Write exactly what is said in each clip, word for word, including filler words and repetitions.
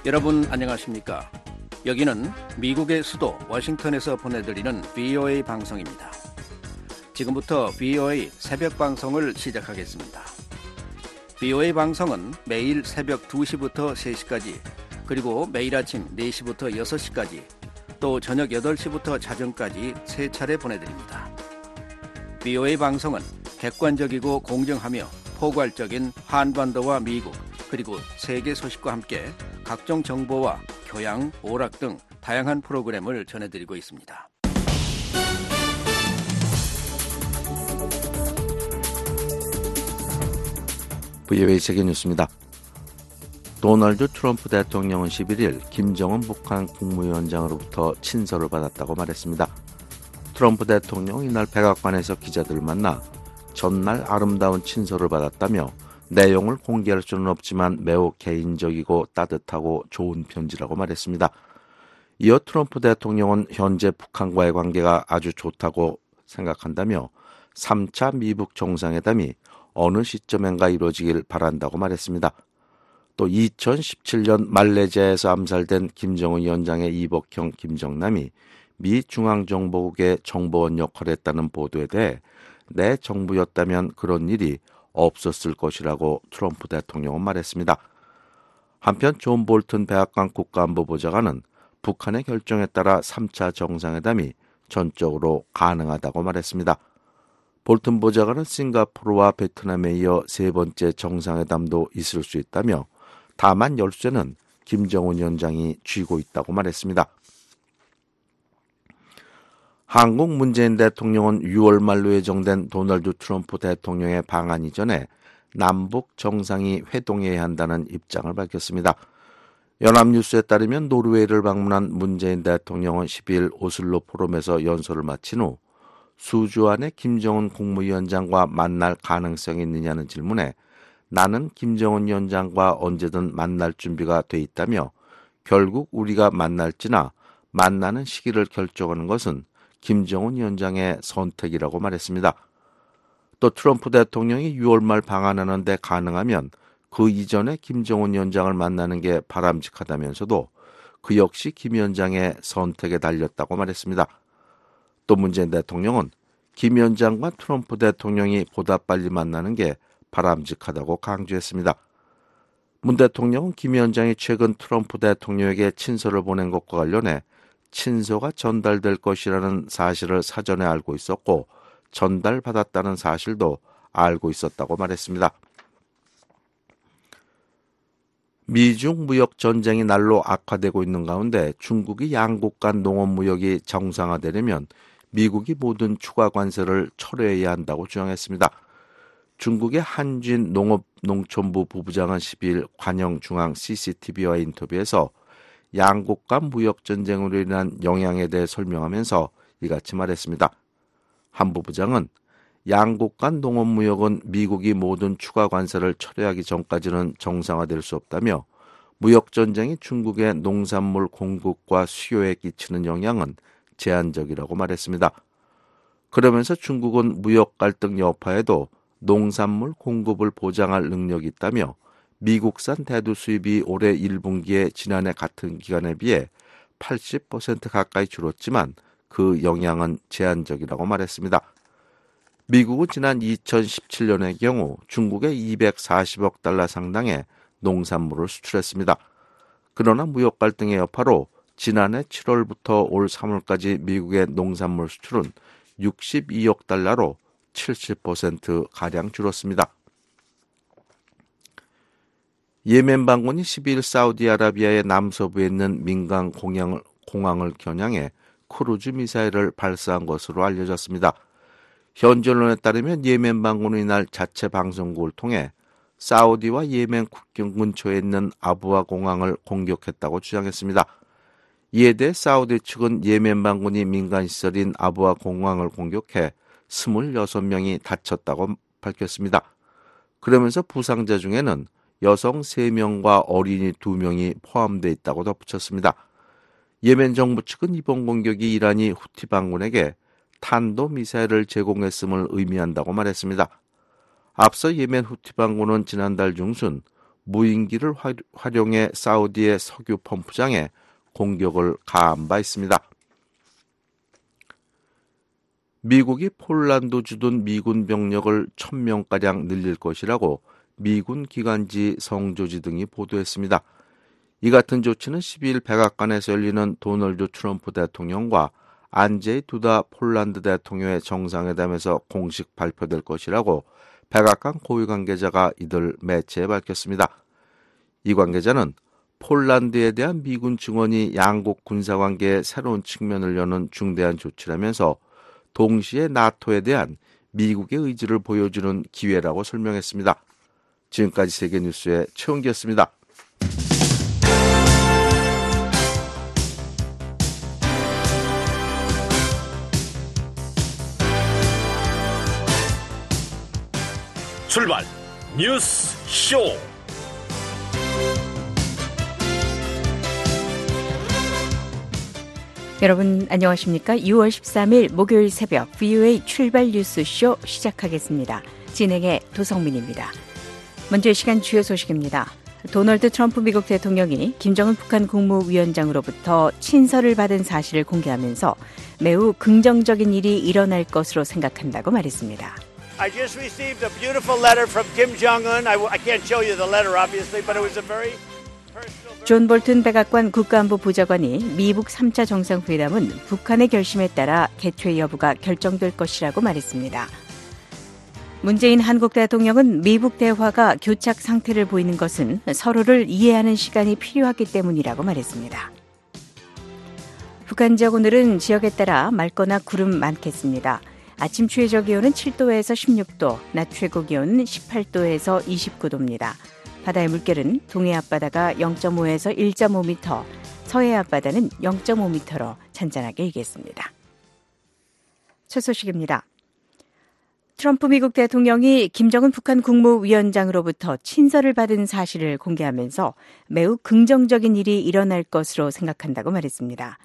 여러분 안녕하십니까? 여기는 미국의 수도 워싱턴에서 보내드리는 브이오에이 방송입니다. 지금부터 브이오에이 새벽 방송을 시작하겠습니다. 브이오에이 방송은 매일 새벽 두 시부터 세 시까지, 그리고 매일 아침 네 시부터 여섯 시까지, 또 저녁 여덟 시부터 자정까지 세 차례 보내드립니다. 브이오에이 방송은 객관적이고 공정하며 포괄적인 한반도와 미국, 그리고 세계 소식과 함께 각종 정보와 교양, 오락 등 다양한 프로그램을 전해드리고 있습니다. 브이오에이 세계뉴스입니다. 도널드 트럼프 대통령은 십일 일 김정은 북한 국무위원장으로부터 친서를 받았다고 말했습니다. 트럼프 대통령은 이날 백악관에서 기자들을 만나 전날 아름다운 친서를 받았다며 내용을 공개할 수는 없지만 매우 개인적이고 따뜻하고 좋은 편지라고 말했습니다. 이어 트럼프 대통령은 현재 북한과의 관계가 아주 좋다고 생각한다며 삼 차 미북 정상회담이 어느 시점엔가 이루어지길 바란다고 말했습니다. 또 이천십칠 년 말레이시아에서 암살된 김정은 위원장의 이복형 김정남이 미 중앙정보국의 정보원 역할을 했다는 보도에 대해 내 정부였다면 그런 일이 없었을 것이라고 트럼프 대통령은 말했습니다. 한편 존 볼튼 백악관 국가안보보좌관은 북한의 결정에 따라 삼 차 정상회담이 전적으로 가능하다고 말했습니다. 볼튼 보좌관은 싱가포르와 베트남에 이어 세 번째 정상회담도 있을 수 있다며 다만 열쇠는 김정은 위원장이 쥐고 있다고 말했습니다. 한국 문재인 대통령은 유월 말로 예정된 도널드 트럼프 대통령의 방한 이전에 남북 정상이 회동해야 한다는 입장을 밝혔습니다. 연합뉴스에 따르면 노르웨이를 방문한 문재인 대통령은 십이 일 오슬로 포럼에서 연설을 마친 후 수주안의 김정은 국무위원장과 만날 가능성이 있느냐는 질문에 나는 김정은 위원장과 언제든 만날 준비가 돼 있다며 결국 우리가 만날지나 만나는 시기를 결정하는 것은 김정은 위원장의 선택이라고 말했습니다. 또 트럼프 대통령이 유월 말 방한하는데 가능하면 그 이전에 김정은 위원장을 만나는 게 바람직하다면서도 그 역시 김 위원장의 선택에 달렸다고 말했습니다. 또 문재인 대통령은 김 위원장과 트럼프 대통령이 보다 빨리 만나는 게 바람직하다고 강조했습니다. 문 대통령은 김 위원장이 최근 트럼프 대통령에게 친서를 보낸 것과 관련해 친서가 전달될 것이라는 사실을 사전에 알고 있었고 전달받았다는 사실도 알고 있었다고 말했습니다. 미중 무역 전쟁이 날로 악화되고 있는 가운데 중국이 양국 간 농업 무역이 정상화되려면 미국이 모든 추가 관세를 철회해야 한다고 주장했습니다. 중국의 한진 농업농촌부 부부장은 십이 일 관영중앙 씨씨티비와의 인터뷰에서 양국 간 무역 전쟁으로 인한 영향에 대해 설명하면서 이같이 말했습니다. 한 부부장은 양국 간 농업 무역은 미국이 모든 추가 관세를 철회하기 전까지는 정상화될 수 없다며 무역 전쟁이 중국의 농산물 공급과 수요에 끼치는 영향은 제한적이라고 말했습니다. 그러면서 중국은 무역 갈등 여파에도 농산물 공급을 보장할 능력이 있다며 미국산 대두 수입이 올해 일 분기에 지난해 같은 기간에 비해 팔십 퍼센트 가까이 줄었지만 그 영향은 제한적이라고 말했습니다. 미국은 지난 이천십칠 년의 경우 중국에 이백사십억 달러 상당의 농산물을 수출했습니다. 그러나 무역 갈등의 여파로 지난해 칠월부터 올 삼월까지 미국의 농산물 수출은 육십이억 달러로 칠십 퍼센트가량 줄었습니다. 예멘 반군이 십이 일 사우디아라비아의 남서부에 있는 민간 공항을, 공항을 겨냥해 크루즈 미사일을 발사한 것으로 알려졌습니다. 현지 언론에 따르면 예멘 반군은 이날 자체 방송국을 통해 사우디와 예멘 국경 근처에 있는 아부아 공항을 공격했다고 주장했습니다. 이에 대해 사우디 측은 예멘 반군이 민간시설인 아부아 공항을 공격해 이십육 명이 다쳤다고 밝혔습니다. 그러면서 부상자 중에는 여성 세 명과 어린이 두 명이 포함되어 있다고 덧붙였습니다. 예멘 정부 측은 이번 공격이 이란이 후티 반군에게 탄도미사일을 제공했음을 의미한다고 말했습니다. 앞서 예멘 후티 반군은 지난달 중순 무인기를 활용해 사우디의 석유 펌프장에 공격을 가한 바 있습니다. 미국이 폴란드 주둔 미군 병력을 천 명가량 늘릴 것이라고 미군 기관지 성조지 등이 보도했습니다. 이 같은 조치는 십이일 백악관에서 열리는 도널드 트럼프 대통령과 안제이 두다 폴란드 대통령의 정상회담에서 공식 발표될 것이라고 백악관 고위 관계자가 이들 매체에 밝혔습니다. 이 관계자는 폴란드에 대한 미군 증원이 양국 군사관계의 새로운 측면을 여는 중대한 조치라면서 동시에 나토에 대한 미국의 의지를 보여주는 기회라고 설명했습니다. 지금까지 세계뉴스의 최은기였습니다. 출발 뉴스 쇼. 여러분 안녕하십니까? 유월 십삼일 목요일 새벽 브이오에이 출발 뉴스쇼 시작하겠습니다. 진행의 도성민입니다. 먼저 이 시간 주요 소식입니다. 도널드 트럼프 미국 대통령이 김정은 북한 국무위원장으로부터 친서를 받은 사실을 공개하면서 매우 긍정적인 일이 일어날 것으로 생각한다고 말했습니다. I just received a beautiful letter from Kim Jong-un. I, I can't show you the letter obviously, but it was a very 존 볼튼 백악관 국가안보 보좌관이 미북 삼 차 정상회담은 북한의 결심에 따라 개최 여부가 결정될 것이라고 말했습니다. 문재인 한국 대통령은 미북 대화가 교착 상태를 보이는 것은 서로를 이해하는 시간이 필요하기 때문이라고 말했습니다. 북한 지역 오늘은 지역에 따라 맑거나 구름 많겠습니다. 아침 최저 기온은 칠도에서 십육도, 낮 최고 기온은 십팔도에서 이십구도입니다. 바다의 물결은 동해 앞바다가 영점오에서 일점오 미터, 서해 앞바다는 영점오 미터로 잔잔하게 일겠습니다. 첫 소식입니다. 트럼프 미국 대통령이 김정은 북한 국무위원장으로부터 친서를 받은 사실을 공개하면서 매우 긍정적인 일이 일어날 것으로 생각한다고 말했습니다.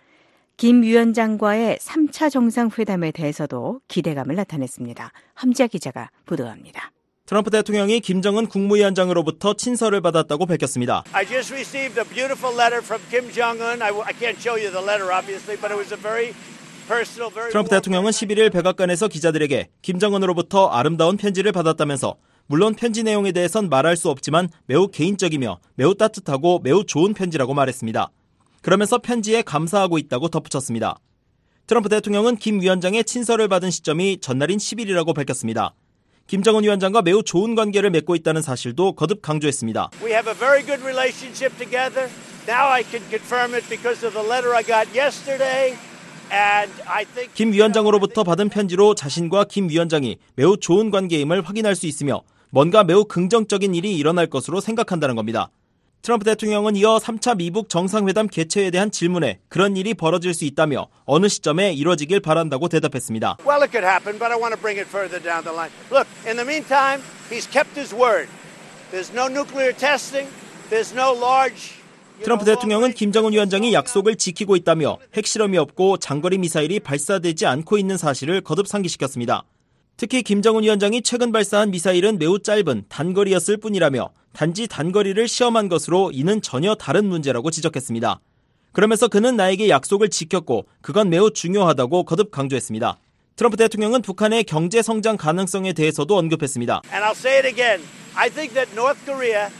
김 위원장과의 삼 차 정상회담에 대해서도 기대감을 나타냈습니다. 함지아 기자가 보도합니다. 트럼프 대통령이 김정은 국무위원장으로부터 친서를 받았다고 밝혔습니다. I just received a beautiful letter from Kim Jong-un. I, I can't show you the letter obviously, but it was a very personal, very 트럼프 대통령은 십일일 백악관에서 기자들에게 김정은으로부터 아름다운 편지를 받았다면서 물론 편지 내용에 대해선 말할 수 없지만 매우 개인적이며 매우 따뜻하고 매우 좋은 편지라고 말했습니다. 그러면서 편지에 감사하고 있다고 덧붙였습니다. 트럼프 대통령은 김 위원장의 친서를 받은 시점이 전날인 십일이라고 밝혔습니다. 김정은 위원장과 매우 좋은 관계를 맺고 있다는 사실도 거듭 강조했습니다. We have a very good relationship together. Now I can confirm it because of the letter I got yesterday. And I think 김 위원장으로부터 받은 편지로 자신과 김 위원장이 매우 좋은 관계임을 확인할 수 있으며 뭔가 매우 긍정적인 일이 일어날 것으로 생각한다는 겁니다. 트럼프 대통령은 이어 삼 차 미북 정상회담 개최에 대한 질문에 그런 일이 벌어질 수 있다며 어느 시점에 이뤄지길 바란다고 대답했습니다. Well, it could happen, but I want to bring it further down the line. Look, in the meantime, he's kept his word. There's no nuclear testing. There's no large. 트럼프 대통령은 김정은 위원장이 약속을 지키고 있다며 핵실험이 없고 장거리 미사일이 발사되지 않고 있는 사실을 거듭 상기시켰습니다. 특히 김정은 위원장이 최근 발사한 미사일은 매우 짧은 단거리였을 뿐이라며 단지 단거리를 시험한 것으로 이는 전혀 다른 문제라고 지적했습니다. 그러면서 그는 나에게 약속을 지켰고 그건 매우 중요하다고 거듭 강조했습니다. 트럼프 대통령은 북한의 경제 성장 가능성에 대해서도 언급했습니다. And I'll say it again. I think that North Korea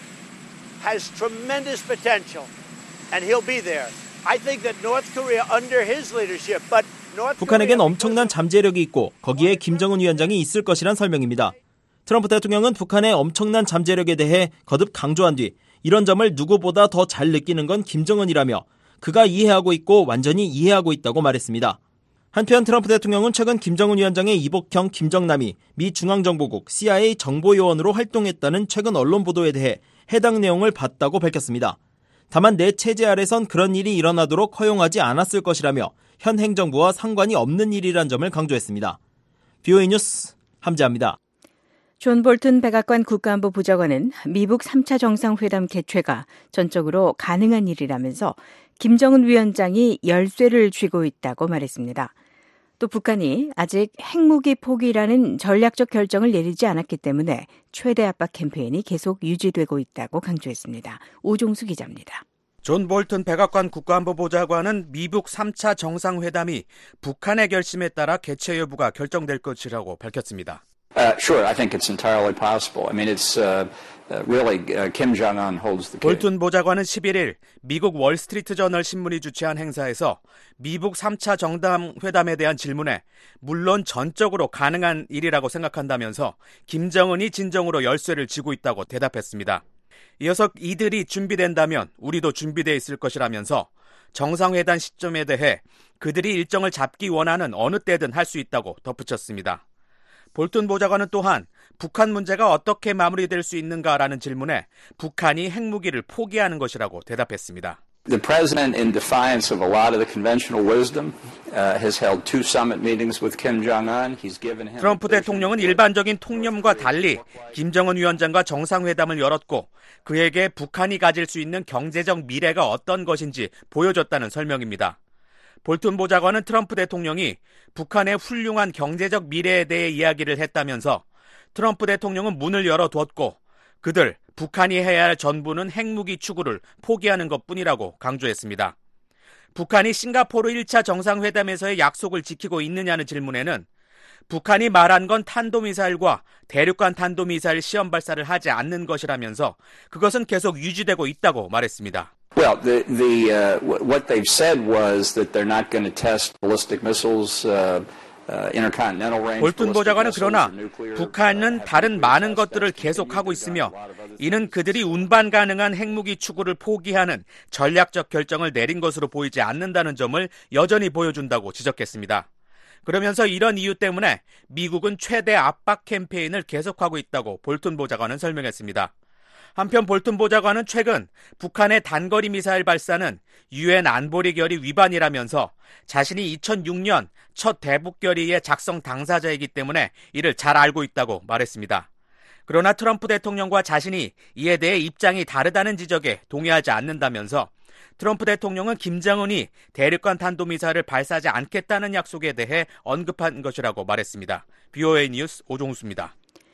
has tremendous potential and he'll be there. I think that North Korea under his leadership, but 북한에겐 엄청난 잠재력이 있고 거기에 김정은 위원장이 있을 것이란 설명입니다. 트럼프 대통령은 북한의 엄청난 잠재력에 대해 거듭 강조한 뒤 이런 점을 누구보다 더 잘 느끼는 건 김정은이라며 그가 이해하고 있고 완전히 이해하고 있다고 말했습니다. 한편 트럼프 대통령은 최근 김정은 위원장의 이복형 김정남이 미 중앙정보국 씨아이에이 정보요원으로 활동했다는 최근 언론 보도에 대해 해당 내용을 봤다고 밝혔습니다. 다만 내 체제 아래선 그런 일이 일어나도록 허용하지 않았을 것이라며 현 행정부와 상관이 없는 일이란 점을 강조했습니다. 브이오에이 뉴스 함지아입니다. 존 볼튼 백악관 국가안보 보좌관은 미북 삼 차 정상회담 개최가 전적으로 가능한 일이라면서 김정은 위원장이 열쇠를 쥐고 있다고 말했습니다. 또 북한이 아직 핵무기 포기라는 전략적 결정을 내리지 않았기 때문에 최대 압박 캠페인이 계속 유지되고 있다고 강조했습니다. 오종수 기자입니다. 존 볼튼 백악관 국가안보보좌관은 미북 삼 차 정상회담이 북한의 결심에 따라 개최 여부가 결정될 것이라고 밝혔습니다. Uh, sure, I think it's entirely possible. I mean, it's uh, uh, really uh, Kim Jong-un holds the key. 볼튼 보좌관은 십일일 미국 월스트리트 저널 신문이 주최한 행사에서 미북 삼 차 정상회담에 대한 질문에 물론 전적으로 가능한 일이라고 생각한다면서 김정은이 진정으로 열쇠를 쥐고 있다고 대답했습니다. 이어서 이들이 준비된다면 우리도 준비되어 있을 것이라면서 정상회담 시점에 대해 그들이 일정을 잡기 원하는 어느 때든 할 수 있다고 덧붙였습니다. 볼튼 보좌관은 또한 북한 문제가 어떻게 마무리될 수 있는가라는 질문에 북한이 핵무기를 포기하는 것이라고 대답했습니다. The president, in defiance of a lot of the conventional wisdom, uh, has held two summit meetings with Kim Jong-un. He's given him. 트럼프 대통령은 일반적인 통념과 달리 김정은 위원장과 정상회담을 열었고 그에게 북한이 가질 수 있는 경제적 미래가 어떤 것인지 보여줬다는 설명입니다. 볼튼 보좌관은 트럼프 대통령이 북한의 훌륭한 경제적 미래에 대해 이야기를 했다면서 트럼프 대통령은 문을 열어두었고 그들 북한이 해야 할 전부는 핵무기 추구를 포기하는 것뿐이라고 강조했습니다. 북한이 싱가포르 일 차 정상회담에서의 약속을 지키고 있느냐는 질문에는 북한이 말한 건 탄도미사일과 대륙간 탄도미사일 시험 발사를 하지 않는 것이라면서 그것은 계속 유지되고 있다고 말했습니다. Well, the, the, uh, what they've said was that they're not going to test ballistic missiles, uh, uh, intercontinental range. 볼튼 보좌관은 그러나 북한은 다른 많은 것들을 계속하고 있으며 이는 그들이 운반 가능한 핵무기 추구를 포기하는 전략적 결정을 내린 것으로 보이지 않는다는 점을 여전히 보여준다고 지적했습니다. 그러면서 이런 이유 때문에 미국은 최대 압박 캠페인을 계속하고 있다고 볼튼 보좌관은 설명했습니다. 한편 볼튼 보좌관은 최근 북한의 단거리 미사일 발사는 유엔 안보리 결의 위반이라면서 자신이 이천육 년 첫 대북 결의의 작성 당사자이기 때문에 이를 잘 알고 있다고 말했습니다. 그러나 트럼프 대통령과 자신이 이에 대해 입장이 다르다는 지적에 동의하지 않는다면서 트럼프 대통령은 김정은이 대륙간 탄도미사일을 발사하지 않겠다는 약속에 대해 언급한 것이라고 말했습니다. 비오에이 뉴스 오종수입니다.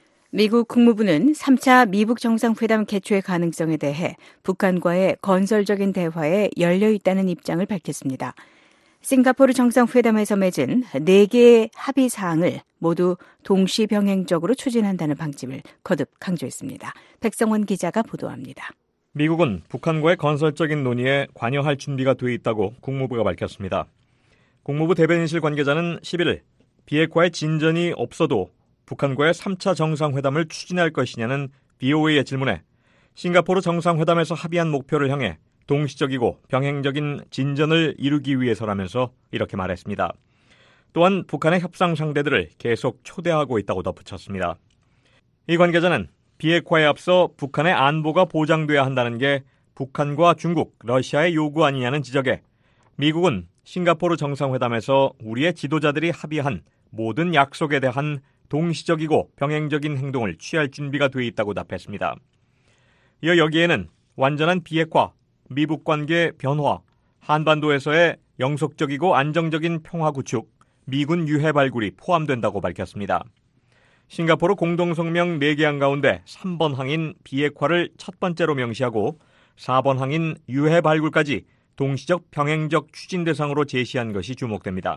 미국 국무부는 삼 차 미북 정상회담 개최 가능성에 대해 북한과의 건설적인 대화에 열려 있다는 입장을 밝혔습니다. 싱가포르 정상회담에서 맺은 네 개의 합의 사항을 모두 동시 병행적으로 추진한다는 방침을 거듭 강조했습니다. 백성원 기자가 보도합니다. 미국은 북한과의 건설적인 논의에 관여할 준비가 돼 있다고 국무부가 밝혔습니다. 국무부 대변인실 관계자는 십일일 비핵화의 진전이 없어도 북한과의 삼 차 정상회담을 추진할 것이냐는 비오에이의 질문에 싱가포르 정상회담에서 합의한 목표를 향해 동시적이고 병행적인 진전을 이루기 위해서라면서 이렇게 말했습니다. 또한 북한의 협상 상대들을 계속 초대하고 있다고 덧붙였습니다. 이 관계자는 비핵화에 앞서 북한의 안보가 보장돼야 한다는 게 북한과 중국, 러시아의 요구 아니냐는 지적에 미국은 싱가포르 정상회담에서 우리의 지도자들이 합의한 모든 약속에 대한 동시적이고 병행적인 행동을 취할 준비가 돼 있다고 답했습니다. 이어 여기에는 완전한 비핵화, 미북 관계 변화, 한반도에서의 영속적이고 안정적인 평화 구축, 미군 유해 발굴이 포함된다고 밝혔습니다. 싱가포르 공동성명 네 개 항 가운데 삼 번 항인 비핵화를 첫 번째로 명시하고 사 번 항인 유해 발굴까지 동시적 병행적 추진 대상으로 제시한 것이 주목됩니다.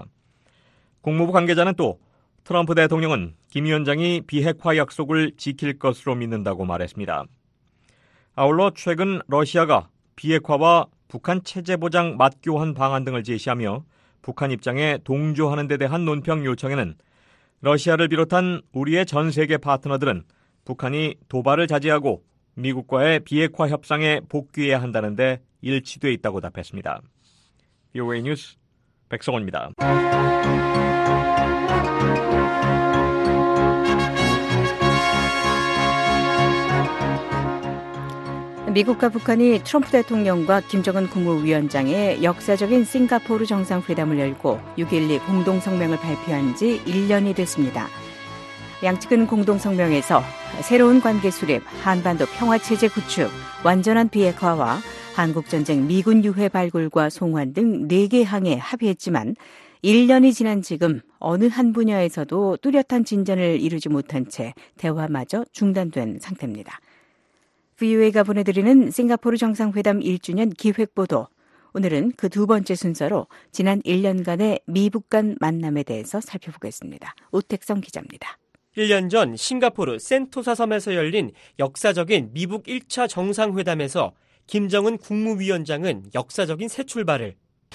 국무부 관계자는 또 트럼프 대통령은 김 위원장이 비핵화 약속을 지킬 것으로 믿는다고 말했습니다. 아울러 최근 러시아가 비핵화와 북한 체제 보장 맞교환 방안 등을 제시하며 북한 입장에 동조하는 데 대한 논평 요청에는 러시아를 비롯한 우리의 전 세계 파트너들은 북한이 도발을 자제하고 미국과의 비핵화 협상에 복귀해야 한다는 데 일치돼 있다고 답했습니다. 비오에이 뉴스 백성원입니다. 미국과 북한이 트럼프 대통령과 김정은 국무위원장의 역사적인 싱가포르 정상회담을 열고 육 일이 공동성명을 발표한 지 일 년이 됐습니다. 양측은 공동성명에서 새로운 관계 수립, 한반도 평화체제 구축, 완전한 비핵화와 한국전쟁 미군 유해 발굴과 송환 등 네 개 항에 합의했지만 일 년이 지난 지금 어느 한 분야에서도 뚜렷한 진전을 이루지 못한 채 대화마저 중단된 상태입니다. 브이오에이가 보내드리는 싱가포르 정상회담 일 주년 기획보도. 오늘은 그 두 번째 순서로 지난 일 년간의 미북 간 만남에 대해서 살펴보겠습니다. 오택성 기자입니다. 일 년 전 싱가포르 센토사 섬에서 열린 역사적인 미북 일 차 정상회담에서 김정은 국무위원장은 역사적인 새 출발을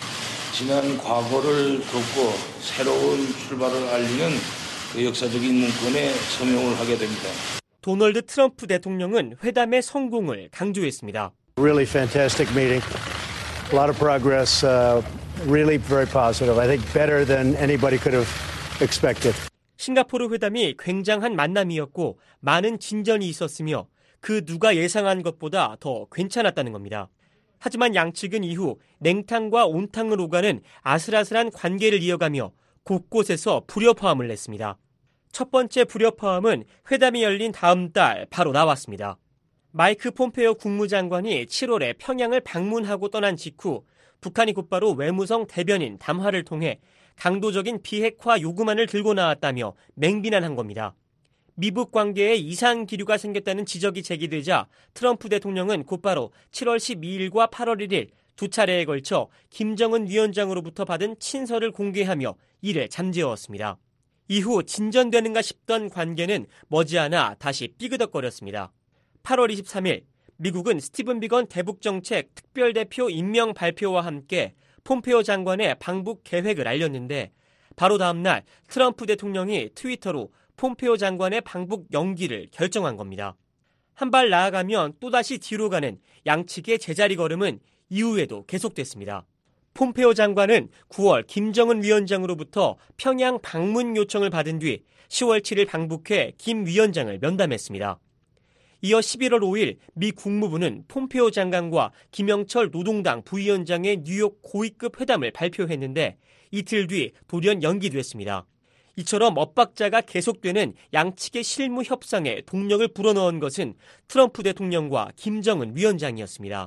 지난 과거를 덮고 새로운 출발을 알리는 그 역사적인 문건에 서명을 하게 됩니다. 도널드 트럼프 대통령은 회담의 성공을 강조했습니다. Really fantastic meeting. A lot of progress. Uh, really very positive. I think better than anybody could have expected. 싱가포르 회담이 굉장한 만남이었고 많은 진전이 있었으며 그 누가 예상한 것보다 더 괜찮았다는 겁니다. 하지만 양측은 이후 냉탕과 온탕을 오가는 아슬아슬한 관계를 이어가며 곳곳에서 불협화음을 냈습니다. 첫 번째 불협화음은 회담이 열린 다음 달 바로 나왔습니다. 마이크 폼페이오 국무장관이 칠월에 평양을 방문하고 떠난 직후 북한이 곧바로 외무성 대변인 담화를 통해 강도적인 비핵화 요구만을 들고 나왔다며 맹비난한 겁니다. 미북 관계에 이상 기류가 생겼다는 지적이 제기되자 트럼프 대통령은 곧바로 칠월 십이일과 팔월 일일 두 차례에 걸쳐 김정은 위원장으로부터 받은 친서를 공개하며 이를 잠재웠습니다. 이후 진전되는가 싶던 관계는 머지않아 다시 삐그덕거렸습니다. 팔월 이십삼일 미국은 스티븐 비건 대북정책 특별대표 임명 발표와 함께 폼페이오 장관의 방북 계획을 알렸는데 바로 다음 날 트럼프 대통령이 트위터로 폼페이오 장관의 방북 연기를 결정한 겁니다. 한 발 나아가면 또다시 뒤로 가는 양측의 제자리 걸음은 이후에도 계속됐습니다. 폼페이오 장관은 구월 김정은 위원장으로부터 평양 방문 요청을 받은 뒤 시월 칠일 방북해 김 위원장을 면담했습니다. 이어 십일월 오일 미 국무부는 폼페이오 장관과 김영철 노동당 부위원장의 뉴욕 고위급 회담을 발표했는데 이틀 뒤 돌연 연기됐습니다. 이처럼 엇박자가 계속되는 양측의 실무 협상에 동력을 불어넣은 것은 트럼프 대통령과 김정은 위원장이었습니다.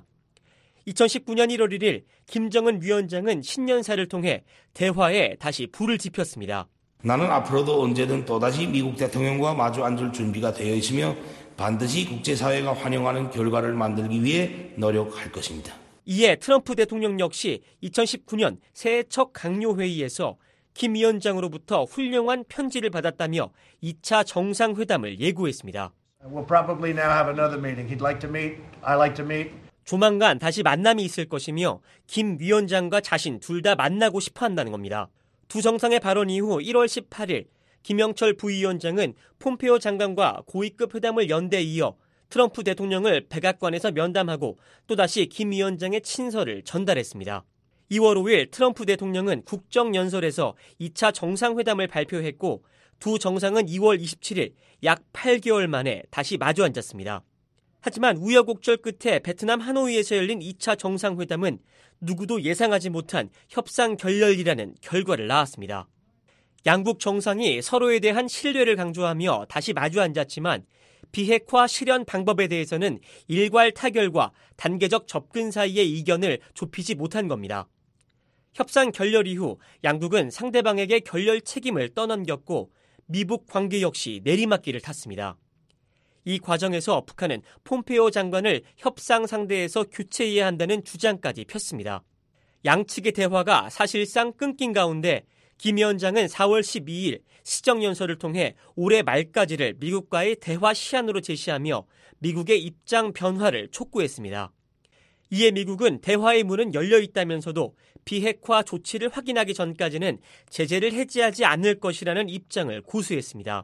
이천십구년 일월 일일 김정은 위원장은 신년사를 통해 대화에 다시 불을 지폈습니다. 나는 앞으로도 언제든 또다시 미국 대통령과 마주 앉을 준비가 되어 있으며 반드시 국제사회가 환영하는 결과를 만들기 위해 노력할 것입니다. 이에 트럼프 대통령 역시 이천십구년 새해 첫 강요회의에서 김 위원장으로부터 훌륭한 편지를 받았다며 이 차 정상회담을 예고했습니다. We'll probably now have another meeting. He'd like to meet. I like to meet. 조만간 다시 만남이 있을 것이며 김 위원장과 자신 둘 다 만나고 싶어 한다는 겁니다. 두 정상의 발언 이후 일월 십팔일 김영철 부위원장은 폼페이오 장관과 고위급 회담을 연대 이어 트럼프 대통령을 백악관에서 면담하고 또다시 김 위원장의 친서를 전달했습니다. 이월 오일 트럼프 대통령은 국정연설에서 이 차 정상회담을 발표했고 두 정상은 이월 이십칠일 약 팔 개월 만에 다시 마주 앉았습니다. 하지만 우여곡절 끝에 베트남 하노이에서 열린 이 차 정상회담은 누구도 예상하지 못한 협상 결렬이라는 결과를 낳았습니다. 양국 정상이 서로에 대한 신뢰를 강조하며 다시 마주 앉았지만 비핵화 실현 방법에 대해서는 일괄 타결과 단계적 접근 사이의 이견을 좁히지 못한 겁니다. 협상 결렬 이후 양국은 상대방에게 결렬 책임을 떠넘겼고 미북 관계 역시 내리막길을 탔습니다. 이 과정에서 북한은 폼페이오 장관을 협상 상대에서 교체해야 한다는 주장까지 폈습니다. 양측의 대화가 사실상 끊긴 가운데 김 위원장은 사월 십이일 시정연설을 통해 올해 말까지를 미국과의 대화 시한으로 제시하며 미국의 입장 변화를 촉구했습니다. 이에 미국은 대화의 문은 열려 있다면서도 비핵화 조치를 확인하기 전까지는 제재를 해제하지 않을 것이라는 입장을 고수했습니다.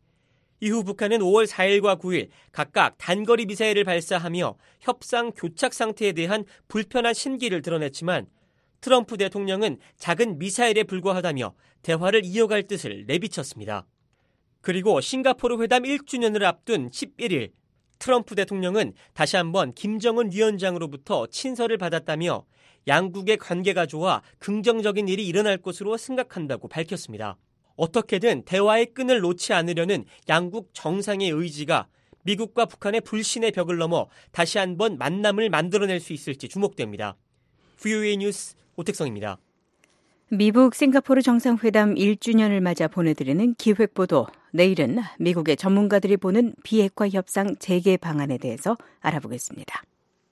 이후 북한은 오월 사일과 구일 각각 단거리 미사일을 발사하며 협상 교착 상태에 대한 불편한 심기를 드러냈지만 트럼프 대통령은 작은 미사일에 불과하다며 대화를 이어갈 뜻을 내비쳤습니다. 그리고 싱가포르 회담 일 주년을 앞둔 십일일 트럼프 대통령은 다시 한번 김정은 위원장으로부터 친서를 받았다며 양국의 관계가 좋아 긍정적인 일이 일어날 것으로 생각한다고 밝혔습니다. 어떻게든 대화의 끈을 놓지 않으려는 양국 정상의 의지가 미국과 북한의 불신의 벽을 넘어 다시 한번 만남을 만들어낼 수 있을지 주목됩니다. 브이오에이 뉴스 오택성입니다. 미국 싱가포르 정상회담 일 주년을 맞아 보내드리는 기획보도. 내일은 미국의 전문가들이 보는 비핵화 협상 재개 방안에 대해서 알아보겠습니다.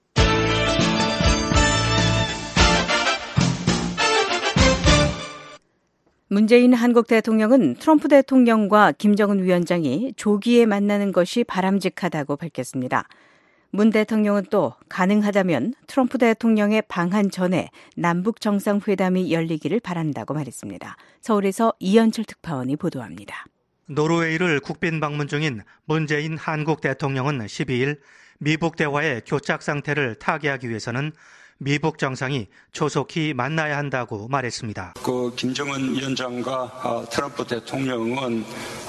문재인 한국 대통령은 트럼프 대통령과 김정은 위원장이 조기에 만나는 것이 바람직하다고 밝혔습니다. 문 대통령은 또 가능하다면 트럼프 대통령의 방한 전에 남북 정상회담이 열리기를 바란다고 말했습니다. 서울에서 이현철 특파원이 보도합니다. 노르웨이를 국빈 방문 중인 문재인 한국 대통령은 십이일 미북 대화의 교착 상태를 타개하기 위해서는 미북 정상이 조속히 만나야 한다고 말했습니다. 그 김정은 위원장과 트럼프 대통령은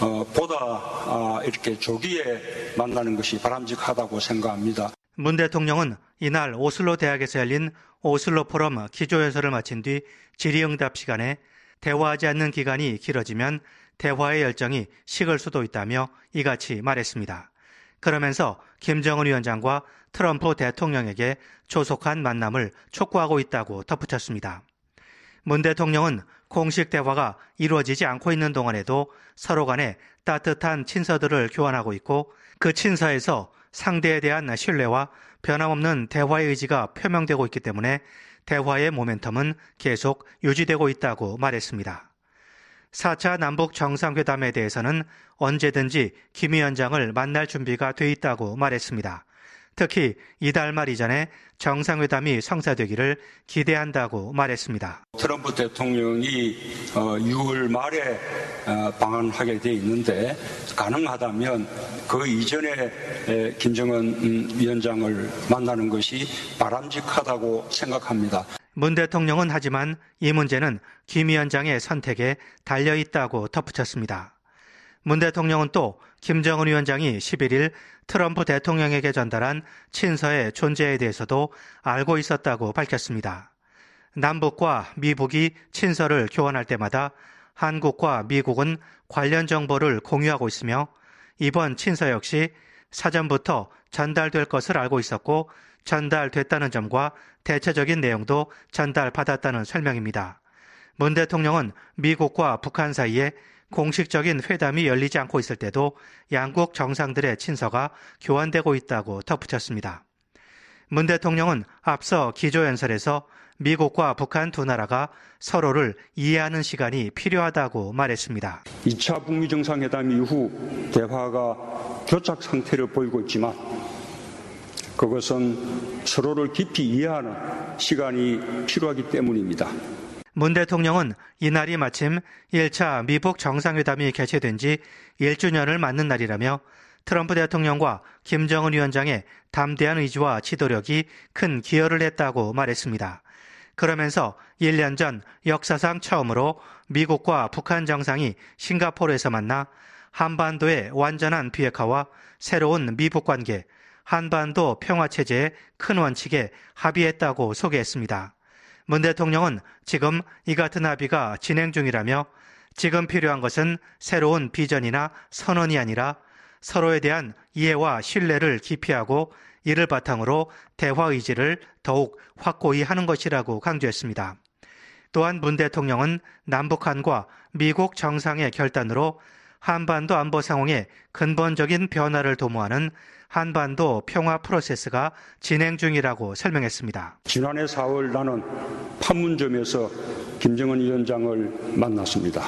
보다 이렇게 조기에 만나는 것이 바람직하다고 생각합니다. 문 대통령은 이날 오슬로 대학에서 열린 오슬로 포럼 기조연설을 마친 뒤 질의응답 시간에 대화하지 않는 기간이 길어지면 대화의 열정이 식을 수도 있다며 이같이 말했습니다. 그러면서 김정은 위원장과 트럼프 대통령에게 조속한 만남을 촉구하고 있다고 덧붙였습니다. 문 대통령은 공식 대화가 이루어지지 않고 있는 동안에도 서로 간에 따뜻한 친서들을 교환하고 있고 그 친서에서 상대에 대한 신뢰와 변함없는 대화의 의지가 표명되고 있기 때문에 대화의 모멘텀은 계속 유지되고 있다고 말했습니다. 사 차 남북 정상회담에 대해서는 언제든지 김 위원장을 만날 준비가 돼 있다고 말했습니다. 특히 이달 말 이전에 정상회담이 성사되기를 기대한다고 말했습니다. 트럼프 대통령이 유월 말에 방한하게 돼 있는데 가능하다면 그 이전에 김정은 위원장을 만나는 것이 바람직하다고 생각합니다. 문 대통령은 하지만 이 문제는 김 위원장의 선택에 달려있다고 덧붙였습니다. 문 대통령은 또 김정은 위원장이 십일일 트럼프 대통령에게 전달한 친서의 존재에 대해서도 알고 있었다고 밝혔습니다. 남북과 미북이 친서를 교환할 때마다 한국과 미국은 관련 정보를 공유하고 있으며 이번 친서 역시 사전부터 전달될 것을 알고 있었고 전달됐다는 점과 대체적인 내용도 전달받았다는 설명입니다. 문 대통령은 미국과 북한 사이에 공식적인 회담이 열리지 않고 있을 때도 양국 정상들의 친서가 교환되고 있다고 덧붙였습니다. 문 대통령은 앞서 기조연설에서 미국과 북한 두 나라가 서로를 이해하는 시간이 필요하다고 말했습니다. 이 차 북미 정상회담 이후 대화가 교착 상태를 보이고 있지만 그것은 서로를 깊이 이해하는 시간이 필요하기 때문입니다. 문 대통령은 이날이 마침 일 차 미북 정상회담이 개최된 지 일 주년을 맞는 날이라며 트럼프 대통령과 김정은 위원장의 담대한 의지와 지도력이 큰 기여를 했다고 말했습니다. 그러면서 일 년 전 역사상 처음으로 미국과 북한 정상이 싱가포르에서 만나 한반도의 완전한 비핵화와 새로운 미북 관계, 한반도 평화체제의 큰 원칙에 합의했다고 소개했습니다. 문 대통령은 지금 이 같은 합의가 진행 중이라며 지금 필요한 것은 새로운 비전이나 선언이 아니라 서로에 대한 이해와 신뢰를 기피하고 이를 바탕으로 대화 의지를 더욱 확고히 하는 것이라고 강조했습니다. 또한 문 대통령은 남북한과 미국 정상의 결단으로 한반도 안보 상황의 근본적인 변화를 도모하는 한반도 평화 프로세스가 진행 중이라고 설명했습니다. 지난해 사월 나는 판문점에서 김정은 위원장을 만났습니다.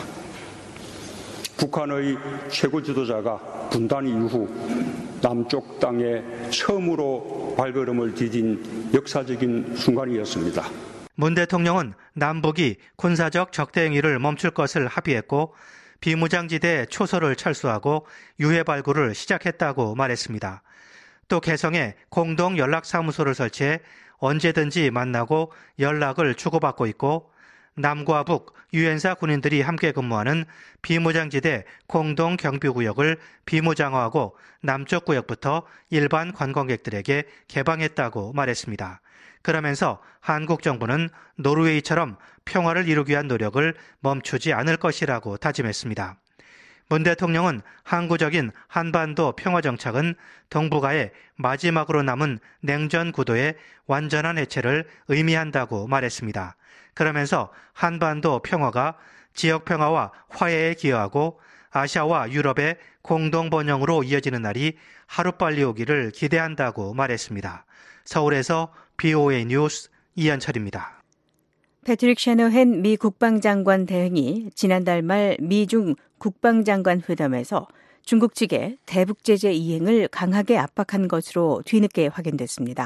북한의 최고 지도자가 분단 이후 남쪽 땅에 처음으로 발걸음을 디딘 역사적인 순간이었습니다. 문 대통령은 남북이 군사적 적대 행위를 멈출 것을 합의했고 비무장지대 초소를 철수하고 유해 발굴을 시작했다고 말했습니다. 또 개성에 공동 연락사무소를 설치해 언제든지 만나고 연락을 주고받고 있고 남과 북 유엔사 군인들이 함께 근무하는 비무장지대 공동 경비구역을 비무장화하고 남쪽 구역부터 일반 관광객들에게 개방했다고 말했습니다. 그러면서 한국 정부는 노르웨이처럼 평화를 이루기 위한 노력을 멈추지 않을 것이라고 다짐했습니다. 문 대통령은 항구적인 한반도 평화정착은 동북아의 마지막으로 남은 냉전 구도의 완전한 해체를 의미한다고 말했습니다. 그러면서 한반도 평화가 지역 평화와 화해에 기여하고 아시아와 유럽의 공동 번영으로 이어지는 날이 하루빨리 오기를 기대한다고 말했습니다. 서울에서 비오에이 뉴스 이현철입니다. 패트릭 셔너헨 미 국방장관 대행이 지난달 말 미중 국방장관 회담에서 중국 측에 대북 제재 이행을 강하게 압박한 것으로 뒤늦게 확인됐습니다.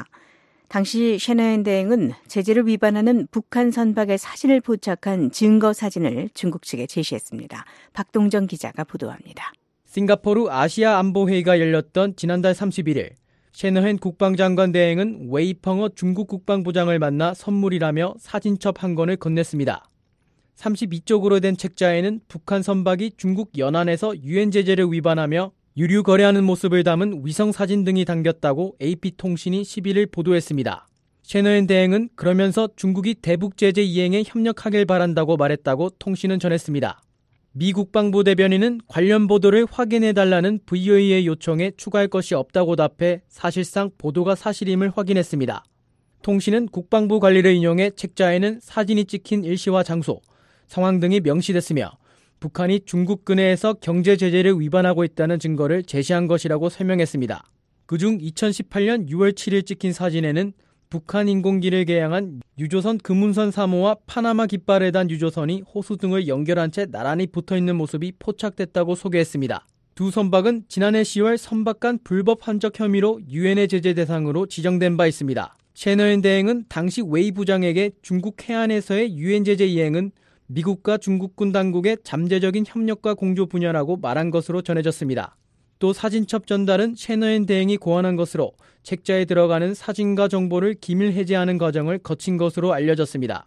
당시 셔너헨 대행은 제재를 위반하는 북한 선박의 사진을 포착한 증거 사진을 중국 측에 제시했습니다. 박동정 기자가 보도합니다. 싱가포르 아시아 안보회의가 열렸던 지난달 삼십일일 셔너헨 국방장관 대행은 웨이펑어 중국 국방부장을 만나 선물이라며 사진첩 한 권을 건넸습니다. 삼십이 쪽으로 된 책자에는 북한 선박이 중국 연안에서 유엔 제재를 위반하며 유류 거래하는 모습을 담은 위성 사진 등이 담겼다고 에이피통신이 십일일 보도했습니다. 셔너헨 대행은 그러면서 중국이 대북 제재 이행에 협력하길 바란다고 말했다고 통신은 전했습니다. 미 국방부 대변인은 관련 보도를 확인해달라는 브이오에이의 요청에 추가할 것이 없다고 답해 사실상 보도가 사실임을 확인했습니다. 통신은 국방부 관리를 인용해 책자에는 사진이 찍힌 일시와 장소, 상황 등이 명시됐으며 북한이 중국 근해에서 경제 제재를 위반하고 있다는 증거를 제시한 것이라고 설명했습니다. 그중 이천십팔년 유월 칠일 찍힌 사진에는 북한 인공기를 개양한 유조선 금운선 삼 호와 파나마 깃발에 단 유조선이 호수 등을 연결한 채 나란히 붙어있는 모습이 포착됐다고 소개했습니다. 두 선박은 지난해 시월 선박 간 불법 환적 혐의로 유엔의 제재 대상으로 지정된 바 있습니다. 셔너헨 대행은 당시 웨이 부장에게 중국 해안에서의 유엔 제재 이행은 미국과 중국군 당국의 잠재적인 협력과 공조 분야라고 말한 것으로 전해졌습니다. 또 사진첩 전달은 셔너헨 대행이 고안한 것으로 책자에 들어가는 사진과 정보를 기밀 해제하는 과정을 거친 것으로 알려졌습니다.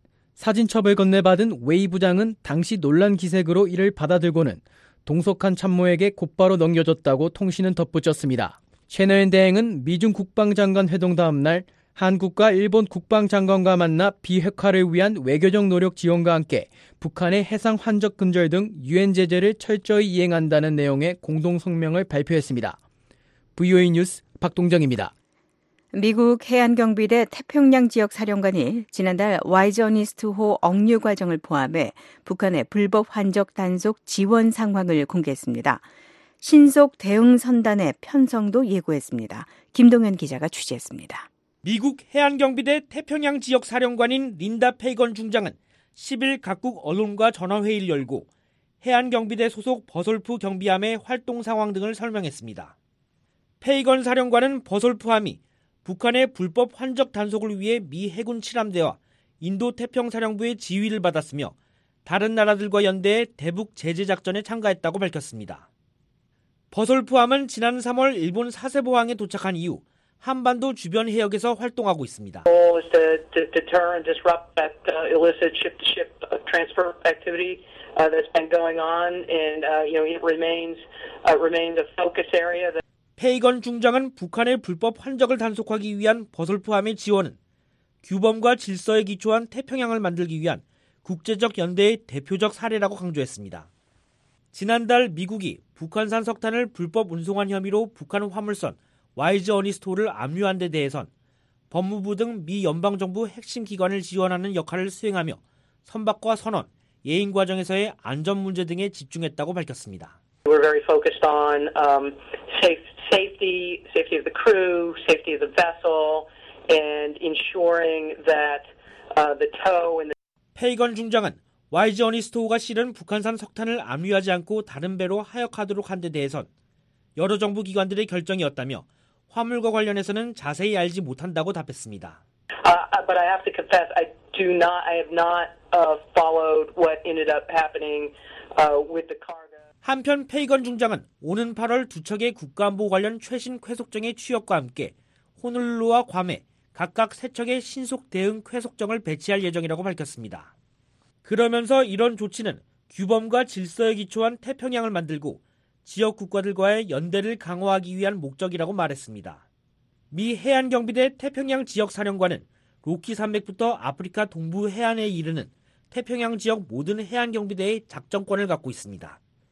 사진첩을 건네받은 웨이 부장은 당시 논란 기색으로 이를 받아들고는 동석한 참모에게 곧바로 넘겨줬다고 통신은 덧붙였습니다. 셔너헨 대행은 미중 국방장관 회동 다음 날 한국과 일본 국방장관과 만나 비핵화를 위한 외교적 노력 지원과 함께 북한의 해상 환적 근절 등 유엔 제재를 철저히 이행한다는 내용의 공동 성명을 발표했습니다. 브이오에이 뉴스 박동정입니다. 미국 해안경비대 태평양 지역 사령관이 지난달 와이즈 어니스트호 억류 과정을 포함해 북한의 불법 환적 단속 지원 상황을 공개했습니다. 신속 대응 선단의 편성도 예고했습니다. 김동현 기자가 취재했습니다. 미국 해안경비대 태평양 지역 사령관인 린다 페이건 중장은 십일 각국 언론과 전화회의를 열고 해안경비대 소속 버솔프 경비함의 활동 상황 등을 설명했습니다. 페이건 사령관은 버솔프함이 북한의 불법 환적 단속을 위해 미 해군 칠함대와 인도 태평사령부의 지휘를 받았으며 다른 나라들과 연대해 대북 제재 작전에 참가했다고 밝혔습니다. 버솔프함은 지난 삼월 일본 사세보항에 도착한 이후 한반도 주변 해역에서 활동하고 있습니다. 페이건 중장은 북한의 불법 환적을 단속하기 위한 버솔프함의 지원은 규범과 질서에 기초한 태평양을 만들기 위한 국제적 연대의 대표적 사례라고 강조했습니다. 지난달 미국이 북한산 석탄을 불법 운송한 혐의로 북한 화물선 와이즈 어니스트호를 압류한 데 대해선 법무부 등 미 연방정부 핵심 기관을 지원하는 역할을 수행하며 선박과 선원, 예인 과정에서의 안전 문제 등에 집중했다고 밝혔습니다. We're very focused on um, safe, safety, safety of the crew, safety of the vessel, and ensuring that uh, the tow and the 페이건 중장은 와이즈 어니스트호가 실은 북한산 석탄을 압류하지 않고 다른 배로 하역하도록 한 데 대해선 여러 정부 기관들의 결정이었다며 화물과 관련해서는 자세히 알지 못한다고 답했습니다. Uh, but I have to confess, I do not, I have not uh, followed what ended up happening uh, with the cargo. 한편 페이건 중장은 오는 팔월 두 척의 국가안보 관련 최신 쾌속정의 취역과 함께 호놀룰루와 괌에 각각 세 척의 신속 대응 쾌속정을 배치할 예정이라고 밝혔습니다. 그러면서 이런 조치는 규범과 질서에 기초한 태평양을 만들고 지역 국가들과의 연대를 강화하기 위한 목적이라고 말했습니다. 미 해안경비대 태평양 지역 사령관은 로키 산맥부터 아프리카 동부 해안에 이르는 태평양 지역 모든 해안경비대의 작전권을 갖고 있습니다.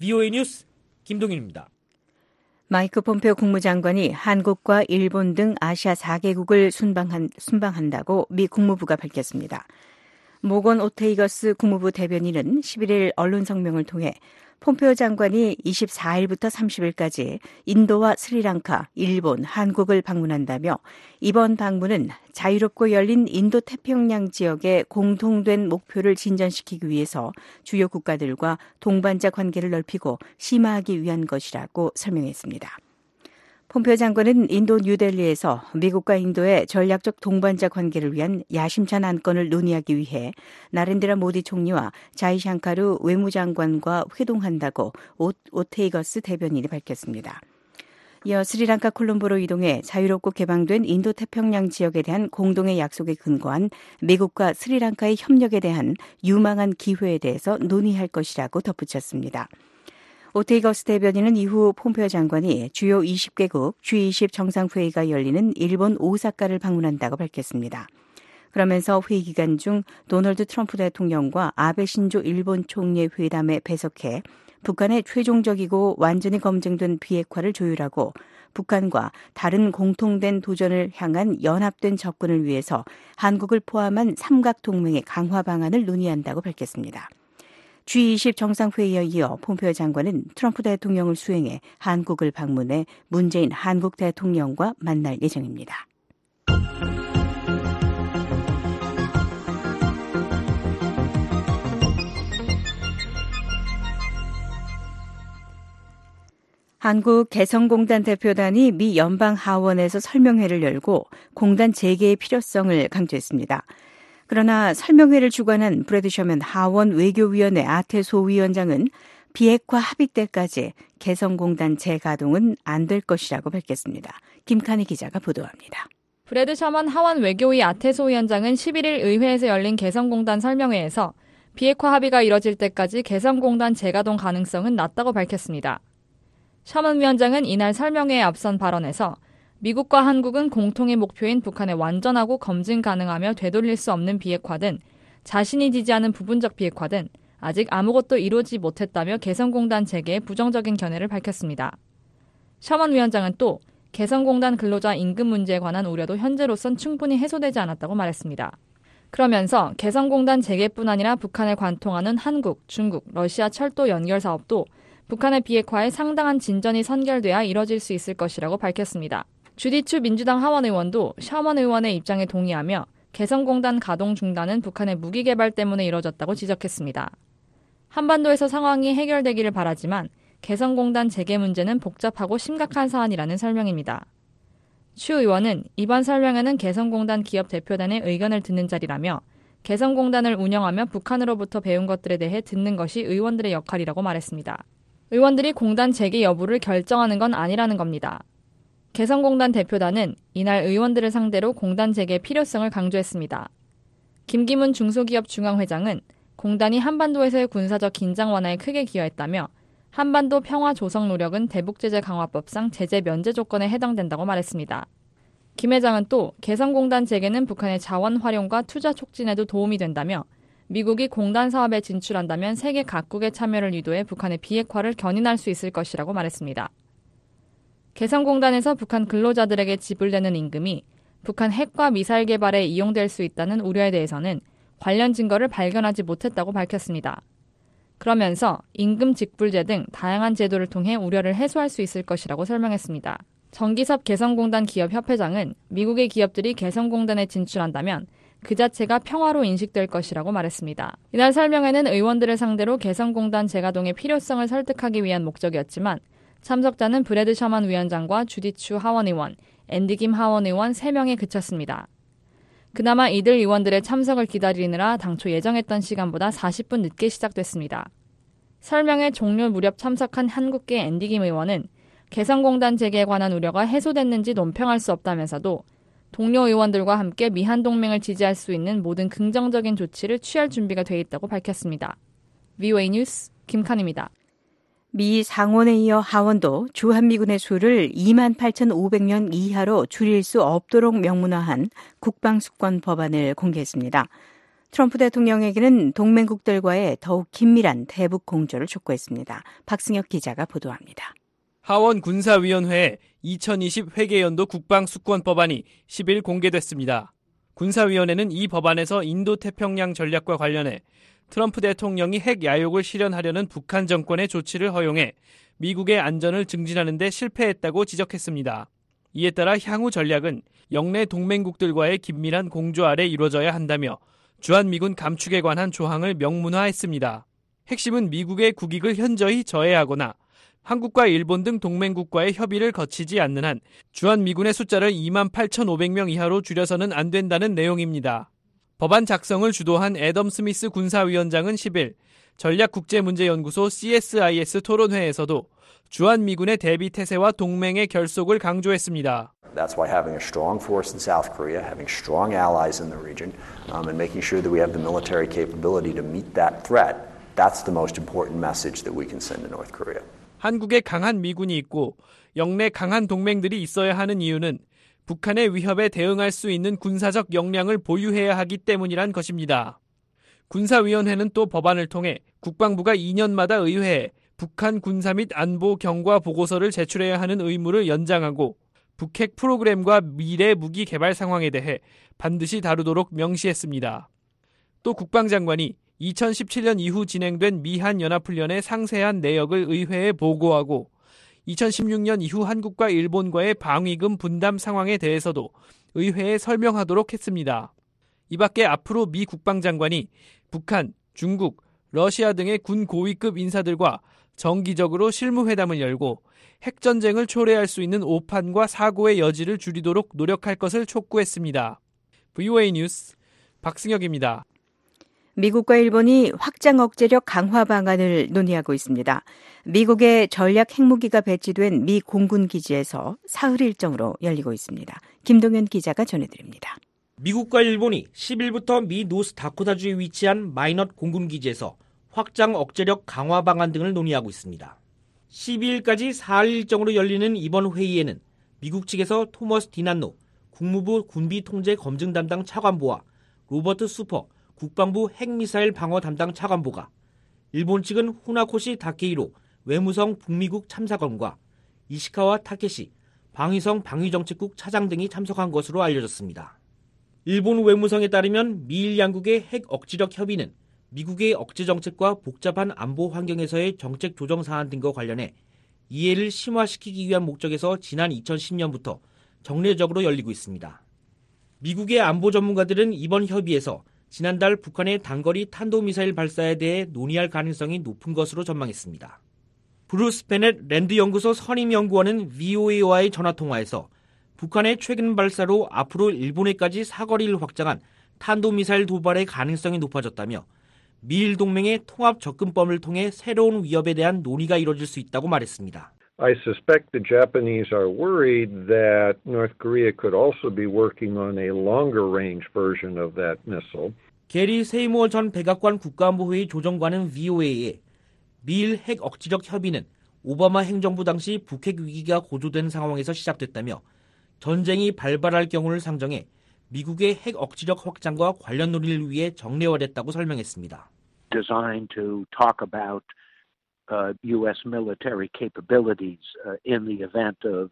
브이오에이 뉴스 김동윤입니다. 마이크 폼페오 국무장관이 한국과 일본 등 아시아 사 개국을 순방한, 순방한다고 미 국무부가 밝혔습니다. 모건 오테이거스 국무부 대변인은 십일일 언론 성명을 통해 폼페오 장관이 이십사일부터 삼십일까지 인도와 스리랑카, 일본, 한국을 방문한다며 이번 방문은 자유롭고 열린 인도태평양 지역의 공통된 목표를 진전시키기 위해서 주요 국가들과 동반자 관계를 넓히고 심화하기 위한 것이라고 설명했습니다. 폼페오 장관은 인도 뉴델리에서 미국과 인도의 전략적 동반자 관계를 위한 야심찬 안건을 논의하기 위해 나렌드라 모디 총리와 자이샹카루 외무장관과 회동한다고 오, 오테이거스 대변인이 밝혔습니다. 이어 스리랑카 콜롬보로 이동해 자유롭고 개방된 인도태평양 지역에 대한 공동의 약속에 근거한 미국과 스리랑카의 협력에 대한 유망한 기회에 대해서 논의할 것이라고 덧붙였습니다. 오테이거스 대변인은 이후 폼페오 장관이 주요 이십 개국 지 이십 정상회의가 열리는 일본 오사카를 방문한다고 밝혔습니다. 그러면서 회의 기간 중 도널드 트럼프 대통령과 아베 신조 일본 총리의 회담에 배석해 북한의 최종적이고 완전히 검증된 비핵화를 조율하고 북한과 다른 공통된 도전을 향한 연합된 접근을 위해서 한국을 포함한 삼각동맹의 강화 방안을 논의한다고 밝혔습니다. 지 이십 정상회의에 이어 폼페오 장관은 트럼프 대통령을 수행해 한국을 방문해 문재인 한국 대통령과 만날 예정입니다. 한국 개성공단 대표단이 미 연방 하원에서 설명회를 열고 공단 재개의 필요성을 강조했습니다. 그러나 설명회를 주관한 브래드 셔먼 하원 외교위원회 아테소 위원장은 비핵화 합의 때까지 개성공단 재가동은 안 될 것이라고 밝혔습니다. 김칸희 기자가 보도합니다. 브래드 셔먼 하원 외교위 아테소 위원장은 십일일 의회에서 열린 개성공단 설명회에서 비핵화 합의가 이뤄질 때까지 개성공단 재가동 가능성은 낮다고 밝혔습니다. 셔먼 위원장은 이날 설명회에 앞선 발언에서 미국과 한국은 공통의 목표인 북한의 완전하고 검증 가능하며 되돌릴 수 없는 비핵화든 자신이 지지하는 부분적 비핵화든 아직 아무것도 이루지 못했다며 개성공단 재개에 부정적인 견해를 밝혔습니다. 셔먼 위원장은 또 개성공단 근로자 임금 문제에 관한 우려도 현재로선 충분히 해소되지 않았다고 말했습니다. 그러면서 개성공단 재개뿐 아니라 북한을 관통하는 한국, 중국, 러시아 철도 연결 사업도 북한의 비핵화에 상당한 진전이 선결돼야 이뤄질 수 있을 것이라고 밝혔습니다. 주디 추 민주당 하원 의원도 셔먼 의원의 입장에 동의하며 개성공단 가동 중단은 북한의 무기 개발 때문에 이뤄졌다고 지적했습니다. 한반도에서 상황이 해결되기를 바라지만 개성공단 재개 문제는 복잡하고 심각한 사안이라는 설명입니다. 추 의원은 이번 설명회는 개성공단 기업 대표단의 의견을 듣는 자리라며 개성공단을 운영하며 북한으로부터 배운 것들에 대해 듣는 것이 의원들의 역할이라고 말했습니다. 의원들이 공단 재개 여부를 결정하는 건 아니라는 겁니다. 개성공단 대표단은 이날 의원들을 상대로 공단 재개의 필요성을 강조했습니다. 김기문 중소기업 중앙회장은 공단이 한반도에서의 군사적 긴장 완화에 크게 기여했다며 한반도 평화 조성 노력은 대북제재 강화법상 제재 면제 조건에 해당된다고 말했습니다. 김 회장은 또 개성공단 재개는 북한의 자원 활용과 투자 촉진에도 도움이 된다며 미국이 공단 사업에 진출한다면 세계 각국의 참여를 유도해 북한의 비핵화를 견인할 수 있을 것이라고 말했습니다. 개성공단에서 북한 근로자들에게 지불되는 임금이 북한 핵과 미사일 개발에 이용될 수 있다는 우려에 대해서는 관련 증거를 발견하지 못했다고 밝혔습니다. 그러면서 임금 직불제 등 다양한 제도를 통해 우려를 해소할 수 있을 것이라고 설명했습니다. 정기섭 개성공단 기업협회장은 미국의 기업들이 개성공단에 진출한다면 그 자체가 평화로 인식될 것이라고 말했습니다. 이날 설명회는 의원들을 상대로 개성공단 재가동의 필요성을 설득하기 위한 목적이었지만 참석자는 브래드 셔먼 위원장과 주디 추 하원 의원, 앤디 김 하원 의원 세 명에 그쳤습니다. 그나마 이들 의원들의 참석을 기다리느라 당초 예정했던 시간보다 사십 분 늦게 시작됐습니다. 설명회 종료 무렵 참석한 한국계 앤디 김 의원은 개성공단 재개에 관한 우려가 해소됐는지 논평할 수 없다면서도 동료 의원들과 함께 미한동맹을 지지할 수 있는 모든 긍정적인 조치를 취할 준비가 돼 있다고 밝혔습니다. 브이오에이 뉴스 김칸입니다. 미 상원에 이어 하원도 주한미군의 수를 이만 팔천오백 명 이하로 줄일 수 없도록 명문화한 국방수권 법안을 공개했습니다. 트럼프 대통령에게는 동맹국들과의 더욱 긴밀한 대북 공조를 촉구했습니다. 박승혁 기자가 보도합니다. 하원 군사위원회의 이천이십 회계연도 국방수권법안이 십일 공개됐습니다. 군사위원회는 이 법안에서 인도태평양 전략과 관련해 트럼프 대통령이 핵 야욕을 실현하려는 북한 정권의 조치를 허용해 미국의 안전을 증진하는 데 실패했다고 지적했습니다. 이에 따라 향후 전략은 영내 동맹국들과의 긴밀한 공조 아래 이루어져야 한다며 주한미군 감축에 관한 조항을 명문화했습니다. 핵심은 미국의 국익을 현저히 저해하거나 한국과 일본 등 동맹국과의 협의를 거치지 않는 한 주한미군의 숫자를 이만 팔천오백 명 이하로 줄여서는 안 된다는 내용입니다. 법안 작성을 주도한 애덤 스미스 군사위원장은 십일 전략국제문제연구소 씨에스아이에스 토론회에서도 주한미군의 대비 태세와 동맹의 결속을 강조했습니다. That's why having a strong force in South Korea, having strong allies in the region, um, and making sure that we have the military capability to meet that threat, that's the most important message that we can send to North Korea. 한국에 강한 미군이 있고 영내 강한 동맹들이 있어야 하는 이유는 북한의 위협에 대응할 수 있는 군사적 역량을 보유해야 하기 때문이란 것입니다. 군사위원회는 또 법안을 통해 국방부가 이 년마다 의회에 북한 군사 및 안보 경과 보고서를 제출해야 하는 의무를 연장하고 북핵 프로그램과 미래 무기 개발 상황에 대해 반드시 다루도록 명시했습니다. 또 국방장관이 이천십칠 년 이후 진행된 미한 연합훈련의 상세한 내역을 의회에 보고하고 이천십육 년 이후 한국과 일본과의 방위금 분담 상황에 대해서도 의회에 설명하도록 했습니다. 이 밖에 앞으로 미 국방장관이 북한, 중국, 러시아 등의 군 고위급 인사들과 정기적으로 실무회담을 열고 핵전쟁을 초래할 수 있는 오판과 사고의 여지를 줄이도록 노력할 것을 촉구했습니다. 브이오에이 뉴스 박승혁입니다. 미국과 일본이 확장 억제력 강화 방안을 논의하고 있습니다. 미국의 전략 핵무기가 배치된 미 공군 기지에서 사흘 일정으로 열리고 있습니다. 김동현 기자가 전해드립니다. 미국과 일본이 십일부터 미 노스다코타주에 위치한 마이넛 공군기지에서 확장 억제력 강화 방안 등을 논의하고 있습니다. 십이일까지 사흘 일정으로 열리는 이번 회의에는 미국 측에서 토머스 디난노 국무부 군비통제 검증 담당 차관보와 로버트 수퍼 국방부 핵미사일 방어 담당 차관보가, 일본 측은 후나코시 다케이로 외무성 북미국 참사관과 이시카와 타케시 방위성 방위정책국 차장 등이 참석한 것으로 알려졌습니다. 일본 외무성에 따르면 미일 양국의 핵 억지력 협의는 미국의 억제 정책과 복잡한 안보 환경에서의 정책 조정 사안 등과 관련해 이해를 심화시키기 위한 목적에서 지난 이천십 년부터 정례적으로 열리고 있습니다. 미국의 안보 전문가들은 이번 협의에서 지난달 북한의 단거리 탄도미사일 발사에 대해 논의할 가능성이 높은 것으로 전망했습니다. 브루스 베넷 랜드 연구소 선임 연구원은 브이오에이와의 전화통화에서 북한의 최근 발사로 앞으로 일본에까지 사거리를 확장한 탄도미사일 도발의 가능성이 높아졌다며 미일 동맹의 통합 접근법을 통해 새로운 위협에 대한 논의가 이뤄질 수 있다고 말했습니다. I suspect the Japanese are worried that North Korea could also be working on a longer range version of that missile. 게리 세이무어 전 백악관 국가안보회의 조정관은 브이오에이에 미일 핵 억지력 협의는 오바마 행정부 당시 북핵 위기가 고조된 상황에서 시작됐다며 전쟁이 발발할 경우를 상정해 미국의 핵 억지력 확장과 관련 논의를 위해 정례화됐다고 설명했습니다. Designed to talk about uh, U S military capabilities uh, in the event of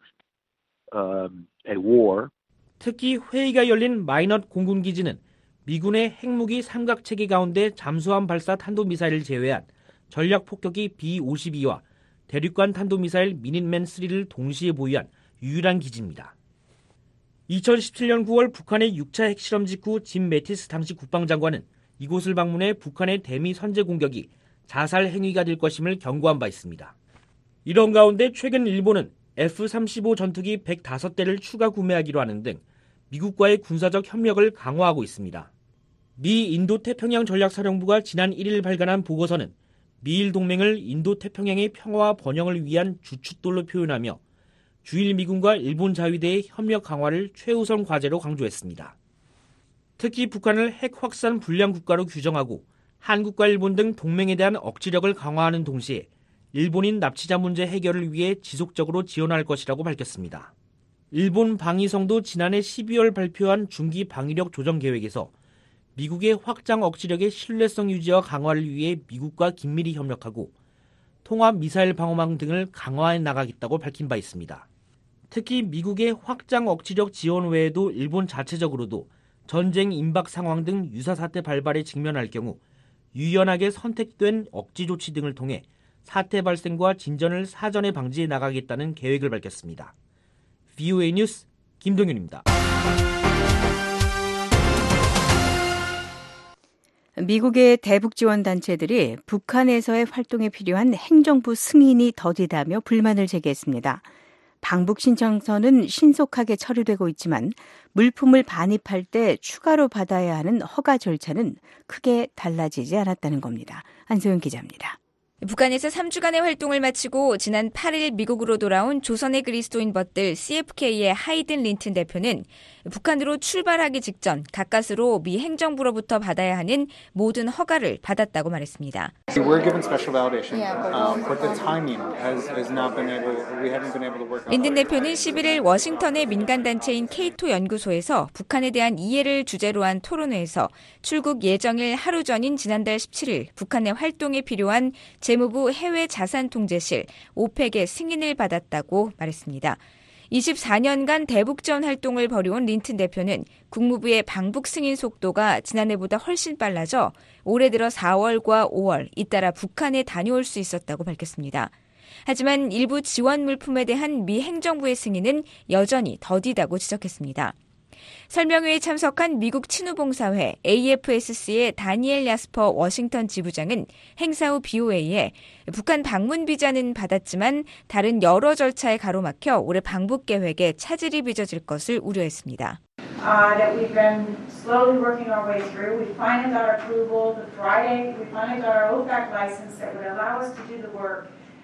um, a war. 특히 회의가 열린 마이넛 공군기지는 미군의 핵무기 삼각체계 가운데 잠수함 발사 탄도미사일을 제외한 전략폭격기 비 오십이와 대륙간 탄도미사일 미닛맨 쓰리를 동시에 보유한 유일한 기지입니다. 이천십칠 년 구월 북한의 육 차 핵실험 직후 짐 매티스 당시 국방장관은 이곳을 방문해 북한의 대미 선제 공격이 자살 행위가 될 것임을 경고한 바 있습니다. 이런 가운데 최근 일본은 에프 삼십오 전투기 백오 대를 추가 구매하기로 하는 등 미국과의 군사적 협력을 강화하고 있습니다. 미 인도태평양 전략사령부가 지난 일 일 발간한 보고서는 미일 동맹을 인도태평양의 평화와 번영을 위한 주춧돌로 표현하며 주일 미군과 일본 자위대의 협력 강화를 최우선 과제로 강조했습니다. 특히 북한을 핵 확산 불량 국가로 규정하고 한국과 일본 등 동맹에 대한 억지력을 강화하는 동시에 일본인 납치자 문제 해결을 위해 지속적으로 지원할 것이라고 밝혔습니다. 일본 방위성도 지난해 십이월 발표한 중기 방위력 조정 계획에서 미국의 확장 억지력의 신뢰성 유지와 강화를 위해 미국과 긴밀히 협력하고 통합 미사일 방어망 등을 강화해 나가겠다고 밝힌 바 있습니다. 특히 미국의 확장 억지력 지원 외에도 일본 자체적으로도 전쟁 임박 상황 등 유사 사태 발발에 직면할 경우 유연하게 선택된 억지 조치 등을 통해 사태 발생과 진전을 사전에 방지해 나가겠다는 계획을 밝혔습니다. 브이오에이 뉴스 김동윤입니다. 미국의 대북 지원 단체들이 북한에서의 활동에 필요한 행정부 승인이 더디다며 불만을 제기했습니다. 방북 신청서는 신속하게 처리되고 있지만 물품을 반입할 때 추가로 받아야 하는 허가 절차는 크게 달라지지 않았다는 겁니다. 안소영 기자입니다. 북한에서 삼 주간의 활동을 마치고 지난 팔 일 미국으로 돌아온 조선의 그리스도인 벗들 씨에프케이의 하이든 린튼 대표는 북한으로 출발하기 직전 가까스로 미 행정부로부터 받아야 하는 모든 허가를 받았다고 말했습니다. 린튼 대표는 십일 일 워싱턴의 민간단체인 케이토 연구소에서 북한에 대한 이해를 주제로 한 토론회에서 출국 예정일 하루 전인 지난달 십칠 일 북한의 활동에 필요한 재무부 해외자산통제실 오펙의 승인을 받았다고 말했습니다. 이십사 년간 대북 지원 활동을 벌여온 린튼 대표는 국무부의 방북 승인 속도가 지난해보다 훨씬 빨라져 올해 들어 사월과 오월 잇따라 북한에 다녀올 수 있었다고 밝혔습니다. 하지만 일부 지원 물품에 대한 미 행정부의 승인은 여전히 더디다고 지적했습니다. 설명회에 참석한 미국 친우봉사회 에이에프에스씨의 다니엘 야스퍼 워싱턴 지부장은 행사 후 브이오에이에 북한 방문 비자는 받았지만 다른 여러 절차에 가로막혀 올해 방북 계획에 차질이 빚어질 것을 우려했습니다. Uh, that we've been slowly working our way through. We finally got our approval. The Friday, we finally got our 오펙 license that would allow us to do the work.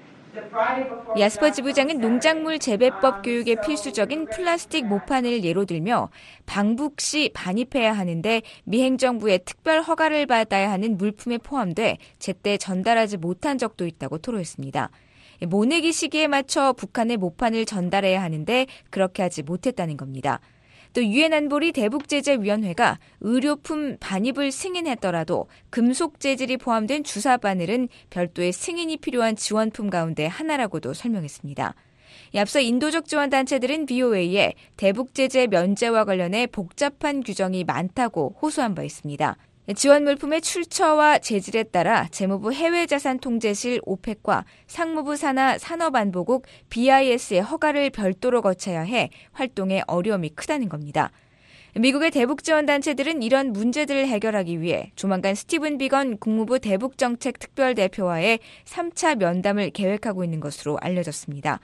야스퍼 지부장은 농작물 재배법 교육에 필수적인 플라스틱 모판을 예로 들며 방북 시 반입해야 하는데 미 행정부의 특별 허가를 받아야 하는 물품에 포함돼 제때 전달하지 못한 적도 있다고 토로했습니다. 모내기 시기에 맞춰 북한에 모판을 전달해야 하는데 그렇게 하지 못했다는 겁니다. 또 유엔 안보리 대북제재위원회가 의료품 반입을 승인했더라도 금속 재질이 포함된 주사 바늘은 별도의 승인이 필요한 지원품 가운데 하나라고도 설명했습니다. 앞서 인도적 지원 단체들은 브이오에이에 대북제재 면제와 관련해 복잡한 규정이 많다고 호소한 바 있습니다. 지원 물품의 출처와 재질에 따라 재무부 해외자산통제실 오펙과 상무부 산하 산업안보국 비아이에스의 허가를 별도로 거쳐야 해 활동에 어려움이 크다는 겁니다. 미국의 대북 지원 단체들은 이런 문제들을 해결하기 위해 조만간 스티븐 비건 국무부 대북정책 특별대표와의 삼 차 면담을 계획하고 있는 것으로 알려졌습니다.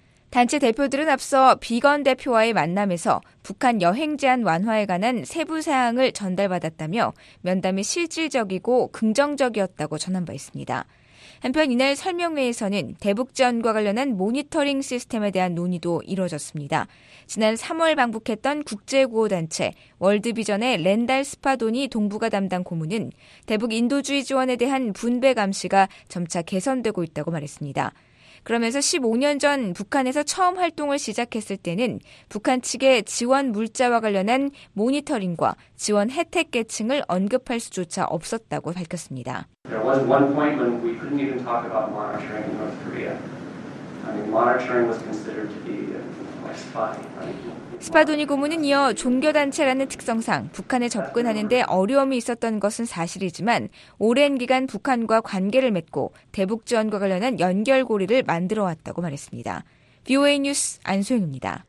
단체 대표들은 앞서 비건 대표와의 만남에서 북한 여행 제한 완화에 관한 세부 사항을 전달받았다며 면담이 실질적이고 긍정적이었다고 전한 바 있습니다. 한편 이날 설명회에서는 대북 지원과 관련한 모니터링 시스템에 대한 논의도 이뤄졌습니다. 지난 삼월 방북했던 국제구호단체 월드비전의 렌달 스파도니 동북아 담당 고문은 대북 인도주의 지원에 대한 분배 감시가 점차 개선되고 있다고 말했습니다. 그러면서 십오 년 전 북한에서 처음 활동을 시작했을 때는 북한 측의 지원 물자와 관련한 모니터링과 지원 혜택 계층을 언급할 수조차 없었다고 밝혔습니다. There was one point when we couldn't even talk about monitoring in North Korea. I mean, monitoring was considered to be like spying, right? 스파도니 고문은 이어 종교단체라는 특성상 북한에 접근하는 데 어려움이 있었던 것은 사실이지만 오랜 기간 북한과 관계를 맺고 대북 지원과 관련한 연결고리를 만들어왔다고 말했습니다. 브이오에이 뉴스 안소영입니다.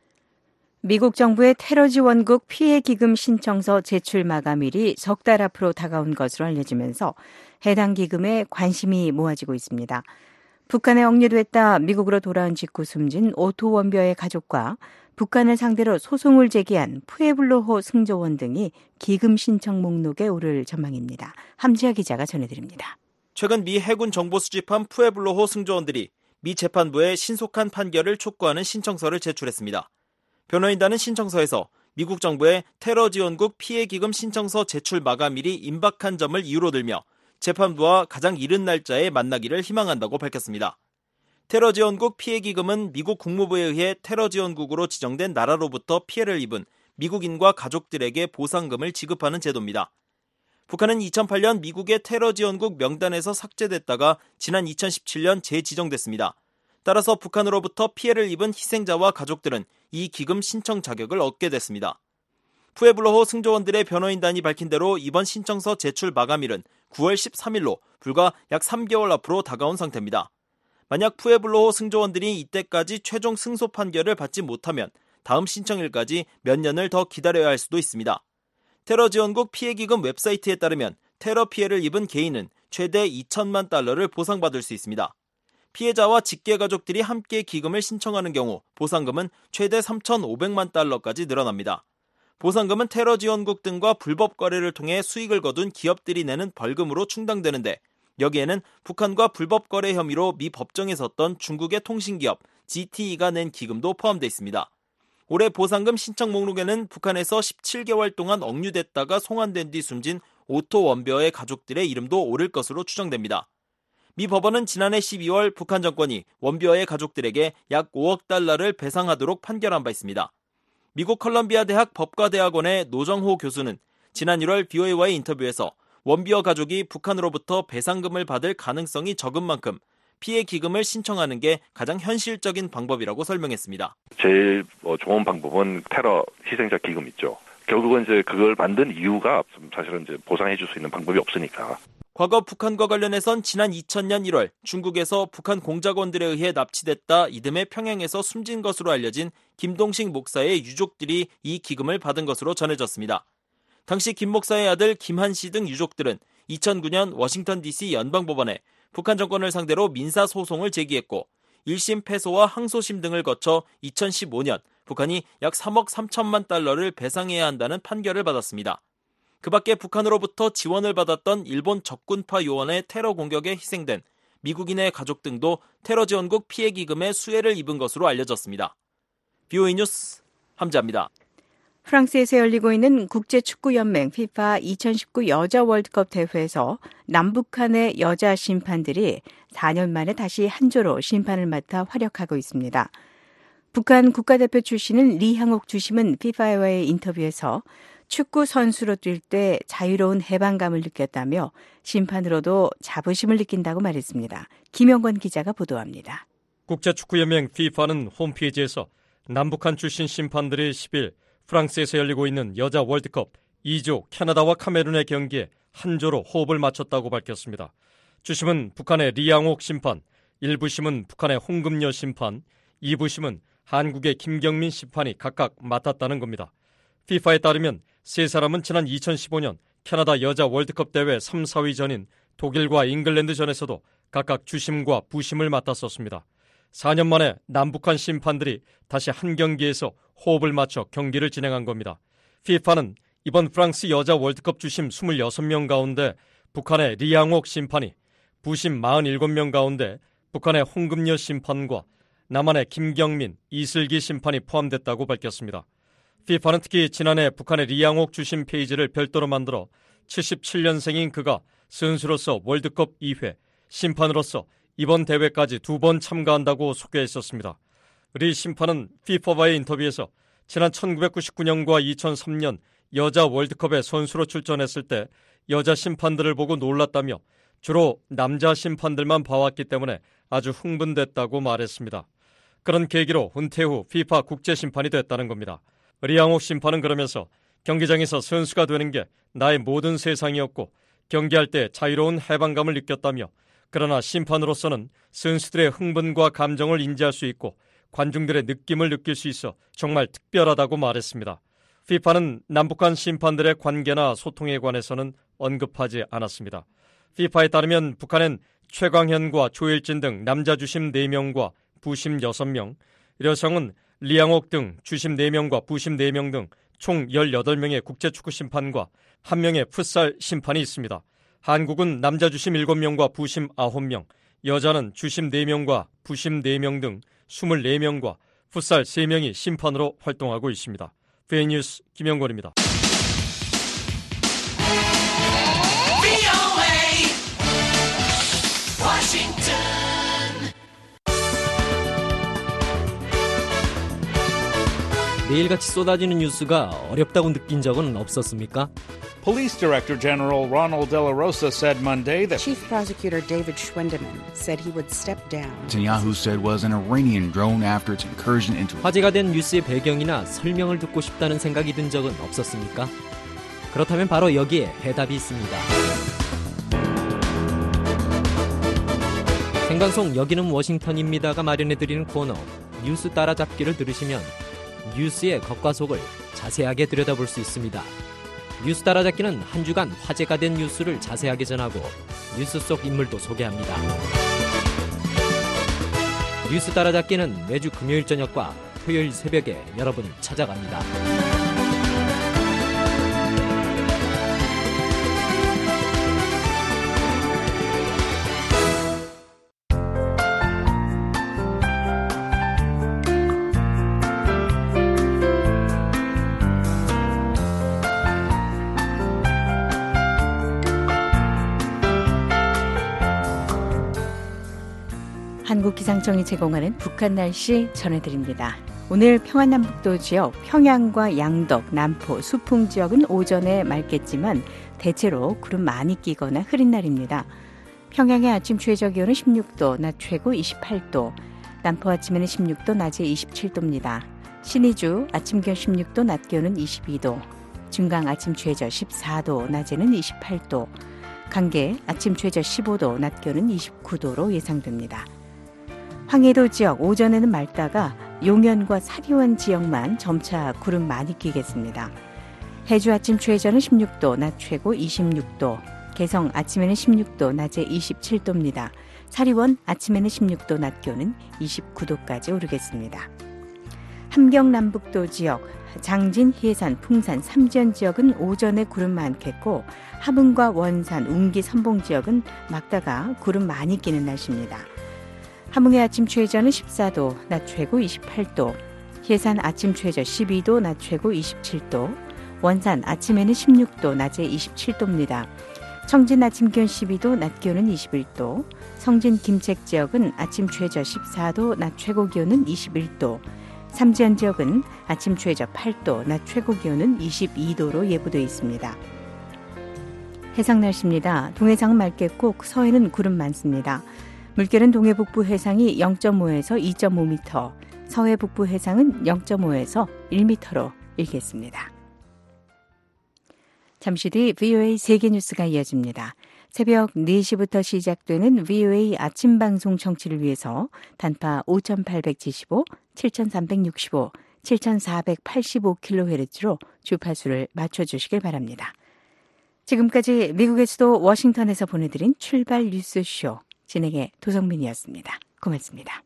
미국 정부의 테러 지원국 피해 기금 신청서 제출 마감일이 석 달 앞으로 다가온 것으로 알려지면서 해당 기금에 관심이 모아지고 있습니다. 북한에 억류됐다 미국으로 돌아온 직후 숨진 오토 원벼의 가족과 북한을 상대로 소송을 제기한 푸에블로호 승조원 등이 기금 신청 목록에 오를 전망입니다. 함지아 기자가 전해드립니다. 최근 미 해군 정보 수집함 푸에블로호 승조원들이 미 재판부에 신속한 판결을 촉구하는 신청서를 제출했습니다. 변호인단은 신청서에서 미국 정부의 테러 지원국 피해 기금 신청서 제출 마감일이 임박한 점을 이유로 들며 재판부와 가장 이른 날짜에 만나기를 희망한다고 밝혔습니다. 테러 지원국 피해 기금은 미국 국무부에 의해 테러 지원국으로 지정된 나라로부터 피해를 입은 미국인과 가족들에게 보상금을 지급하는 제도입니다. 북한은 이천팔 년 미국의 테러 지원국 명단에서 삭제됐다가 지난 이천십칠 년 재지정됐습니다. 따라서 북한으로부터 피해를 입은 희생자와 가족들은 이 기금 신청 자격을 얻게 됐습니다. 푸에블로호 승조원들의 변호인단이 밝힌 대로 이번 신청서 제출 마감일은 구월 십삼일로 불과 약 삼 개월 앞으로 다가온 상태입니다. 만약 푸에블로호 승조원들이 이때까지 최종 승소 판결을 받지 못하면 다음 신청일까지 몇 년을 더 기다려야 할 수도 있습니다. 테러 지원국 피해기금 웹사이트에 따르면 테러 피해를 입은 개인은 최대 이천만 달러를 보상받을 수 있습니다. 피해자와 직계 가족들이 함께 기금을 신청하는 경우 보상금은 최대 삼천오백만 달러까지 늘어납니다. 보상금은 테러 지원국 등과 불법 거래를 통해 수익을 거둔 기업들이 내는 벌금으로 충당되는데 여기에는 북한과 불법 거래 혐의로 미 법정에 섰던 중국의 통신기업 지티이가 낸 기금도 포함되어 있습니다. 올해 보상금 신청 목록에는 북한에서 십칠 개월 동안 억류됐다가 송환된 뒤 숨진 오토 원벼의 가족들의 이름도 오를 것으로 추정됩니다. 미 법원은 지난해 십이월 북한 정권이 원벼의 가족들에게 약 오억 달러를 배상하도록 판결한 바 있습니다. 미국 컬럼비아 대학 법과대학원의 노정호 교수는 지난 일월 브이오에이와의 인터뷰에서 원비어 가족이 북한으로부터 배상금을 받을 가능성이 적은 만큼 피해 기금을 신청하는 게 가장 현실적인 방법이라고 설명했습니다. 제일 좋은 방법은 테러 희생자 기금 있죠. 결국은 이제 그걸 만든 이유가 사실은 이제 보상해 줄 수 있는 방법이 없으니까. 과거 북한과 관련해선 지난 이천 년 일월 중국에서 북한 공작원들에 의해 납치됐다 이듬해 평양에서 숨진 것으로 알려진 김동식 목사의 유족들이 이 기금을 받은 것으로 전해졌습니다. 당시 김 목사의 아들 김한 씨 등 유족들은 이천구 년 워싱턴 디씨 연방법원에 북한 정권을 상대로 민사소송을 제기했고 일 심 패소와 항소심 등을 거쳐 이천십오 년 북한이 약 삼억 삼천만 달러를 배상해야 한다는 판결을 받았습니다. 그 밖에 북한으로부터 지원을 받았던 일본 적군파 요원의 테러 공격에 희생된 미국인의 가족 등도 테러 지원국 피해 기금의 수혜를 입은 것으로 알려졌습니다. 브이오에이 뉴스 함자입니다. 프랑스에서 열리고 있는 국제축구연맹 피파 이천십구 여자 월드컵 대회에서 남북한의 여자 심판들이 사 년 만에 다시 한조로 심판을 맡아 활약하고 있습니다. 북한 국가대표 출신인 리향옥 주심은 피파와의 인터뷰에서 축구 선수로 뛸 때 자유로운 해방감을 느꼈다며 심판으로도 자부심을 느낀다고 말했습니다. 김영권 기자가 보도합니다. 국제축구연맹 피파는 홈페이지에서 남북한 출신 심판들이 십 일 프랑스에서 열리고 있는 여자 월드컵 이 조 캐나다와 카메룬의 경기에 한조로 호흡을 맞췄다고 밝혔습니다. 주심은 북한의 리양옥 심판, 일 부심은 북한의 홍금여 심판, 이 부심은 한국의 김경민 심판이 각각 맡았다는 겁니다. 피파에 따르면 세 사람은 지난 이천십오 년 캐나다 여자 월드컵 대회 삼, 사 위전인 독일과 잉글랜드전에서도 각각 주심과 부심을 맡았었습니다. 사 년 만에 남북한 심판들이 다시 한 경기에서 호흡을 맞춰 경기를 진행한 겁니다. 피파는 이번 프랑스 여자 월드컵 주심 이십육 명 가운데 북한의 리양옥 심판이, 부심 사십칠 명 가운데 북한의 홍금여 심판과 남한의 김경민, 이슬기 심판이 포함됐다고 밝혔습니다. 피파는 특히 지난해 북한의 리양옥 주심 페이지를 별도로 만들어 칠십칠 년생인 그가 선수로서 월드컵 이 회, 심판으로서 이번 대회까지 두 번 참가한다고 소개했었습니다. 리 심판은 피파와의 인터뷰에서 지난 천구백구십구 년과 이천삼 년 여자 월드컵에 선수로 출전했을 때 여자 심판들을 보고 놀랐다며 주로 남자 심판들만 봐왔기 때문에 아주 흥분됐다고 말했습니다. 그런 계기로 은퇴 후 피파 국제심판이 됐다는 겁니다. 리양옥 심판은 그러면서 경기장에서 선수가 되는 게 나의 모든 세상이었고 경기할 때 자유로운 해방감을 느꼈다며 그러나 심판으로서는 선수들의 흥분과 감정을 인지할 수 있고 관중들의 느낌을 느낄 수 있어 정말 특별하다고 말했습니다. 피파는 남북한 심판들의 관계나 소통에 관해서는 언급하지 않았습니다. 피파에 따르면 북한은 최광현과 조일진 등 남자 주심 네 명과 부심 여섯 명, 여성은 리양옥 등 주심 네 명과 부심 네 명 등 총 열여덟 명의 국제축구 심판과 한 명의 풋살 심판이 있습니다. 한국은 남자 주심 일곱 명과 부심 아홉 명, 여자는 주심 네 명과 부심 네 명 등 이십사 명과 풋살 세 명이 심판으로 활동하고 있습니다. 브이오에이 뉴스 김영권입니다. 매일같이 쏟아지는 뉴스가 어렵다고 느낀 적은 없었습니까? Police Director General Ronald De La Rosa said Monday that Chief Prosecutor David Schwindeman said he would step down. Netanyahu said was an Iranian drone after its incursion into. 화제가 된 뉴스의 배경이나 설명을 듣고 싶다는 생각이 든 적은 없었습니까? 그렇다면 바로 여기에 해답이 있습니다. 생방송 여기는 워싱턴입니다가 마련해드리는 코너 뉴스 따라잡기를 들으시면 뉴스의 겉과 속을 자세하게 들여다볼 수 있습니다. 뉴스 따라잡기는 한 주간 화제가 된 뉴스를 자세하게 전하고 뉴스 속 인물도 소개합니다. 뉴스 따라잡기는 매주 금요일 저녁과 토요일 새벽에 여러분을 찾아갑니다. 한국기상청이 제공하는 북한 날씨 전해드립니다. 오늘 평안남북도 지역, 평양과 양덕, 남포, 수풍 지역은 오전에 맑겠지만 대체로 구름 많이 끼거나 흐린 날입니다. 평양의 아침 최저 기온은 십육 도, 낮 최고 이십팔 도, 남포 아침에는 십육 도, 낮에 이십칠 도입니다. 신의주 아침 기온 십육 도, 낮 기온은 이십이 도, 중강 아침 최저 십사 도, 낮에는 이십팔 도, 강계 아침 최저 십오 도, 낮 기온은 이십구 도로 예상됩니다. 황해도 지역 오전에는 맑다가 용현과 사리원 지역만 점차 구름 많이 끼겠습니다. 해주 아침 최저는 십육 도, 낮 최고 이십육 도, 개성 아침에는 십육 도, 낮에 이십칠 도입니다. 사리원 아침에는 십육 도, 낮 기온은 이십구 도까지 오르겠습니다. 함경 남북도 지역, 장진, 해산, 풍산, 삼전 지역은 오전에 구름 많겠고 함흥과 원산, 운기, 선봉 지역은 맑다가 구름 많이 끼는 날씨입니다. 함흥의 아침 최저는 십사 도, 낮 최고 이십팔 도, 해산 아침 최저 십이 도, 낮 최고 이십칠 도, 원산 아침에는 십육 도, 낮에 이십칠 도입니다. 청진 아침 기온 십이 도, 낮 기온은 이십일 도, 성진 김책 지역은 아침 최저 십사 도, 낮 최고 기온은 이십일 도, 삼지연 지역은 아침 최저 팔 도, 낮 최고 기온은 이십이 도로 예보되어 있습니다. 해상 날씨입니다. 동해상은 맑겠고 서해는 구름 많습니다. 물결은 동해 북부 해상이 영 점 오에서 이 점 오 미터, 서해 북부 해상은 영 점 오에서 일 미터로 일겠습니다. 잠시 뒤 브이오에이 세계뉴스가 이어집니다. 새벽 네 시부터 시작되는 브이오에이 아침 방송 청취를 위해서 단파 오천팔백칠십오, 칠천삼백육십오, 칠천사백팔십오 킬로헤르츠로 주파수를 맞춰주시길 바랍니다. 지금까지 미국의 수도 워싱턴에서 보내드린 출발 뉴스쇼 진행의 도성민이었습니다. 고맙습니다.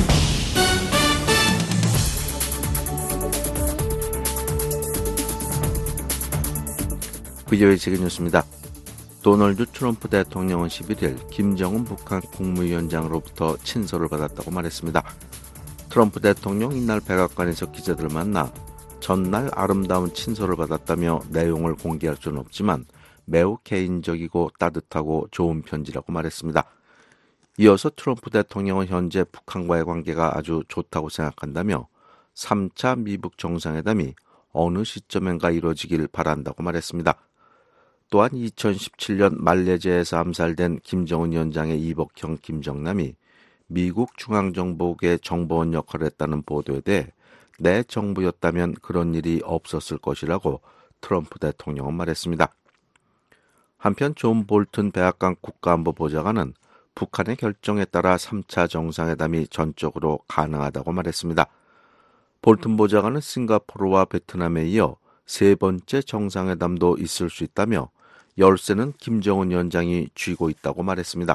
브이오에이 세계뉴스입니다. 도널드 트럼프 대통령은 십일 일 김정은 북한 국무위원장으로부터 친서를 받았다고 말했습니다. 트럼프 대통령 이날 백악관에서 기자들을 만나 전날 아름다운 친서를 받았다며 내용을 공개할 수는 없지만 매우 개인적이고 따뜻하고 좋은 편지라고 말했습니다. 이어서 트럼프 대통령은 현재 북한과의 관계가 아주 좋다고 생각한다며 삼 차 미북 정상회담이 어느 시점엔가 이루어지길 바란다고 말했습니다. 또한 이천십칠 년 말레이시아에서 암살된 김정은 위원장의 이복형 김정남이 미국 중앙정보국의 정보원 역할을 했다는 보도에 대해 내 정부였다면 그런 일이 없었을 것이라고 트럼프 대통령은 말했습니다. 한편 존 볼튼 백악관 국가안보보좌관은 북한의 결정에 따라 삼 차 정상회담이 전적으로 가능하다고 말했습니다. 볼튼 보좌관은 싱가포르와 베트남에 이어 세 번째 정상회담도 있을 수 있다며 열쇠는 김정은 위원장이 쥐고 있다고 말했습니다.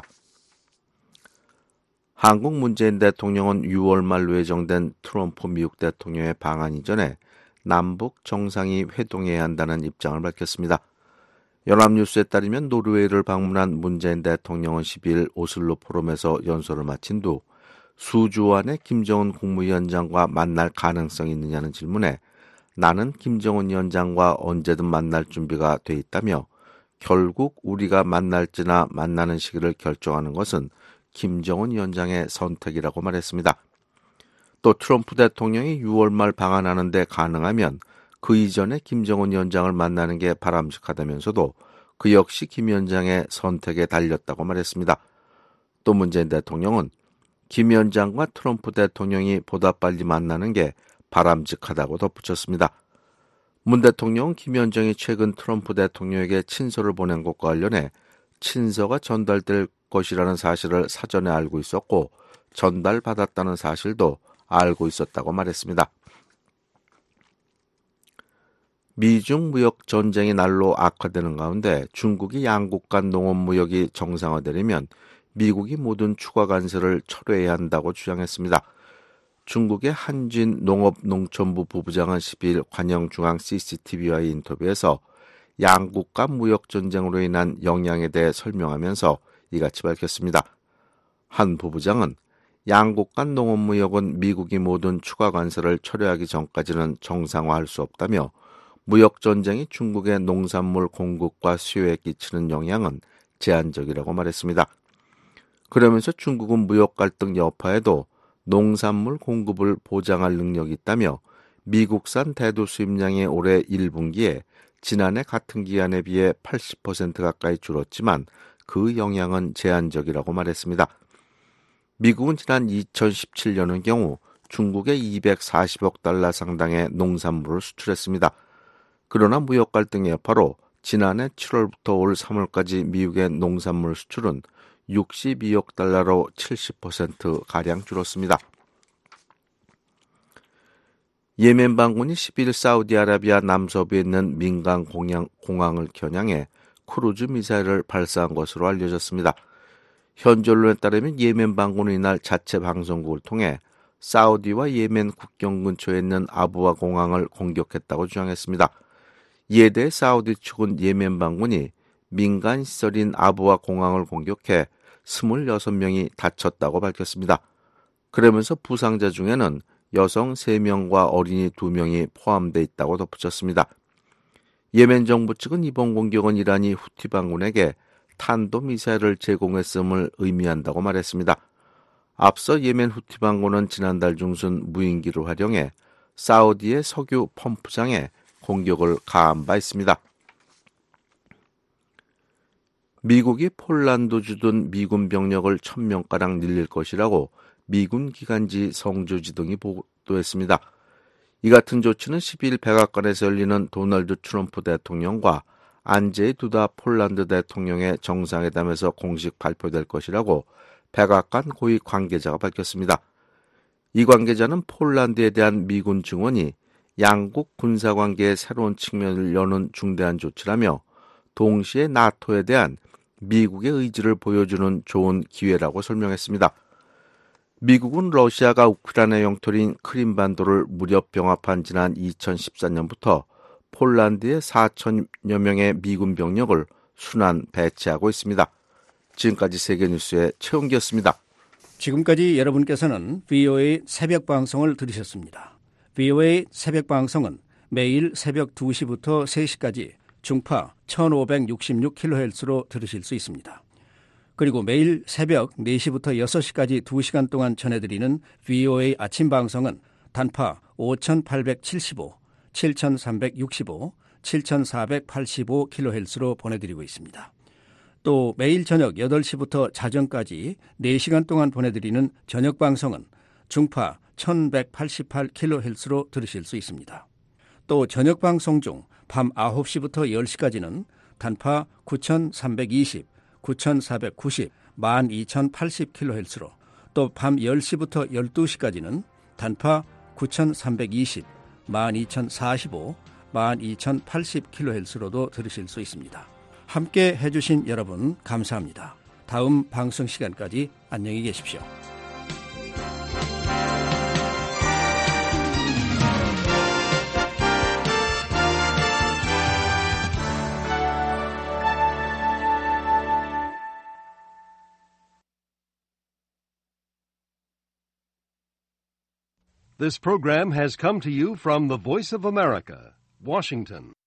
한국 문재인 대통령은 유월 말로 예정된 트럼프 미국 대통령의 방한 이전에 남북 정상이 회동해야 한다는 입장을 밝혔습니다. 연합뉴스에 따르면 노르웨이를 방문한 문재인 대통령은 십이 일 오슬로 포럼에서 연설을 마친 후 수주환의 김정은 국무위원장과 만날 가능성이 있느냐는 질문에 나는 김정은 위원장과 언제든 만날 준비가 돼 있다며 결국 우리가 만날지나 만나는 시기를 결정하는 것은 김정은 위원장의 선택이라고 말했습니다. 또 트럼프 대통령이 유월 말 방한하는데 가능하면 그 이전에 김정은 위원장을 만나는 게 바람직하다면서도 그 역시 김 위원장의 선택에 달렸다고 말했습니다. 또 문재인 대통령은 김 위원장과 트럼프 대통령이 보다 빨리 만나는 게 바람직하다고 덧붙였습니다. 문 대통령은 김 위원장이 최근 트럼프 대통령에게 친서를 보낸 것과 관련해 친서가 전달될 것이라는 사실을 사전에 알고 있었고 전달받았다는 사실도 알고 있었다고 말했습니다. 미중 무역 전쟁이 날로 악화되는 가운데 중국이 양국 간 농업 무역이 정상화되려면 미국이 모든 추가 관세를 철회해야 한다고 주장했습니다. 중국의 한진 농업농촌부 부부장은 십이일 관영중앙 씨씨티비와의 인터뷰에서 양국 간 무역 전쟁으로 인한 영향에 대해 설명하면서 이같이 밝혔습니다. 한 부부장은 양국 간 농업 무역은 미국이 모든 추가 관세를 철회하기 전까지는 정상화할 수 없다며 무역 전쟁이 중국의 농산물 공급과 수요에 끼치는 영향은 제한적이라고 말했습니다. 그러면서 중국은 무역 갈등 여파에도 농산물 공급을 보장할 능력이 있다며 미국산 대두 수입량이 올해 일 분기에 지난해 같은 기간에 비해 팔십 퍼센트 가까이 줄었지만 그 영향은 제한적이라고 말했습니다. 미국은 지난 이천십칠 년의 경우 중국에 이백사십억 달러 상당의 농산물을 수출했습니다. 그러나 무역 갈등의 여파로 지난해 칠월부터 올 삼월까지 미국의 농산물 수출은 육십이억 달러로 칠십 퍼센트가량 줄었습니다. 예멘 반군이 십일 사우디아라비아 남서부에 있는 민간 공항, 공항을 겨냥해 크루즈 미사일을 발사한 것으로 알려졌습니다. 현지 언론에 따르면 예멘 반군은 이날 자체 방송국을 통해 사우디와 예멘 국경 근처에 있는 아부와 공항을 공격했다고 주장했습니다. 이에 대해 사우디 측은 예멘 반군이 민간 시설인 아부와 공항을 공격해 이십육 명이 다쳤다고 밝혔습니다. 그러면서 부상자 중에는 여성 세 명과 어린이 두 명이 포함되어 있다고 덧붙였습니다. 예멘 정부 측은 이번 공격은 이란이 후티 반군에게 탄도미사일을 제공했음을 의미한다고 말했습니다. 앞서 예멘 후티 반군은 지난달 중순 무인기를 활용해 사우디의 석유 펌프장에 공격을 가한 바 있습니다. 미국이 폴란드 주둔 미군 병력을 천 명가량 늘릴 것이라고 미군 기관지 성조지 등이 보도했습니다. 이 같은 조치는 십이일 백악관에서 열리는 도널드 트럼프 대통령과 안제이 두다 폴란드 대통령의 정상회담에서 공식 발표될 것이라고 백악관 고위 관계자가 밝혔습니다. 이 관계자는 폴란드에 대한 미군 증원이 양국 군사관계의 새로운 측면을 여는 중대한 조치라며 동시에 나토에 대한 미국의 의지를 보여주는 좋은 기회라고 설명했습니다. 미국은 러시아가 우크라이나 영토인 크림반도를 무력 병합한 지난 이천십사 년부터 폴란드에 사천여 명의 미군 병력을 순환 배치하고 있습니다. 지금까지 세계뉴스의 최은기였습니다. 지금까지 여러분께서는 브이오에이 새벽 방송을 들으셨습니다. 브이오에이 새벽 방송은 매일 새벽 두 시부터 세 시까지 중파 천오백육십육 킬로헤르츠로 들으실 수 있습니다. 그리고 매일 새벽 네 시부터 여섯 시까지 두 시간 동안 전해드리는 브이오에이 아침 방송은 단파 오천팔백칠십오, 칠천삼백육십오, 칠천사백팔십오 킬로헤르츠로 보내드리고 있습니다. 또 매일 저녁 여덟 시부터 자정까지 네 시간 동안 보내드리는 저녁 방송은 중파 천백팔십팔 킬로헤르츠로 들으실 수 있습니다. 또 저녁 방송 중 밤 아홉 시부터 열 시까지는 단파 구천삼백이십, 구천사백구십, 만 이천팔십 킬로헤르츠로 또 밤 열 시부터 열두 시까지는 단파 구천삼백이십, 만 이천사십오, 만 이천팔십 킬로헤르츠로도 들으실 수 있습니다. 함께 해주신 여러분 감사합니다. 다음 방송 시간까지 안녕히 계십시오. This program has come to you from the Voice of America, Washington.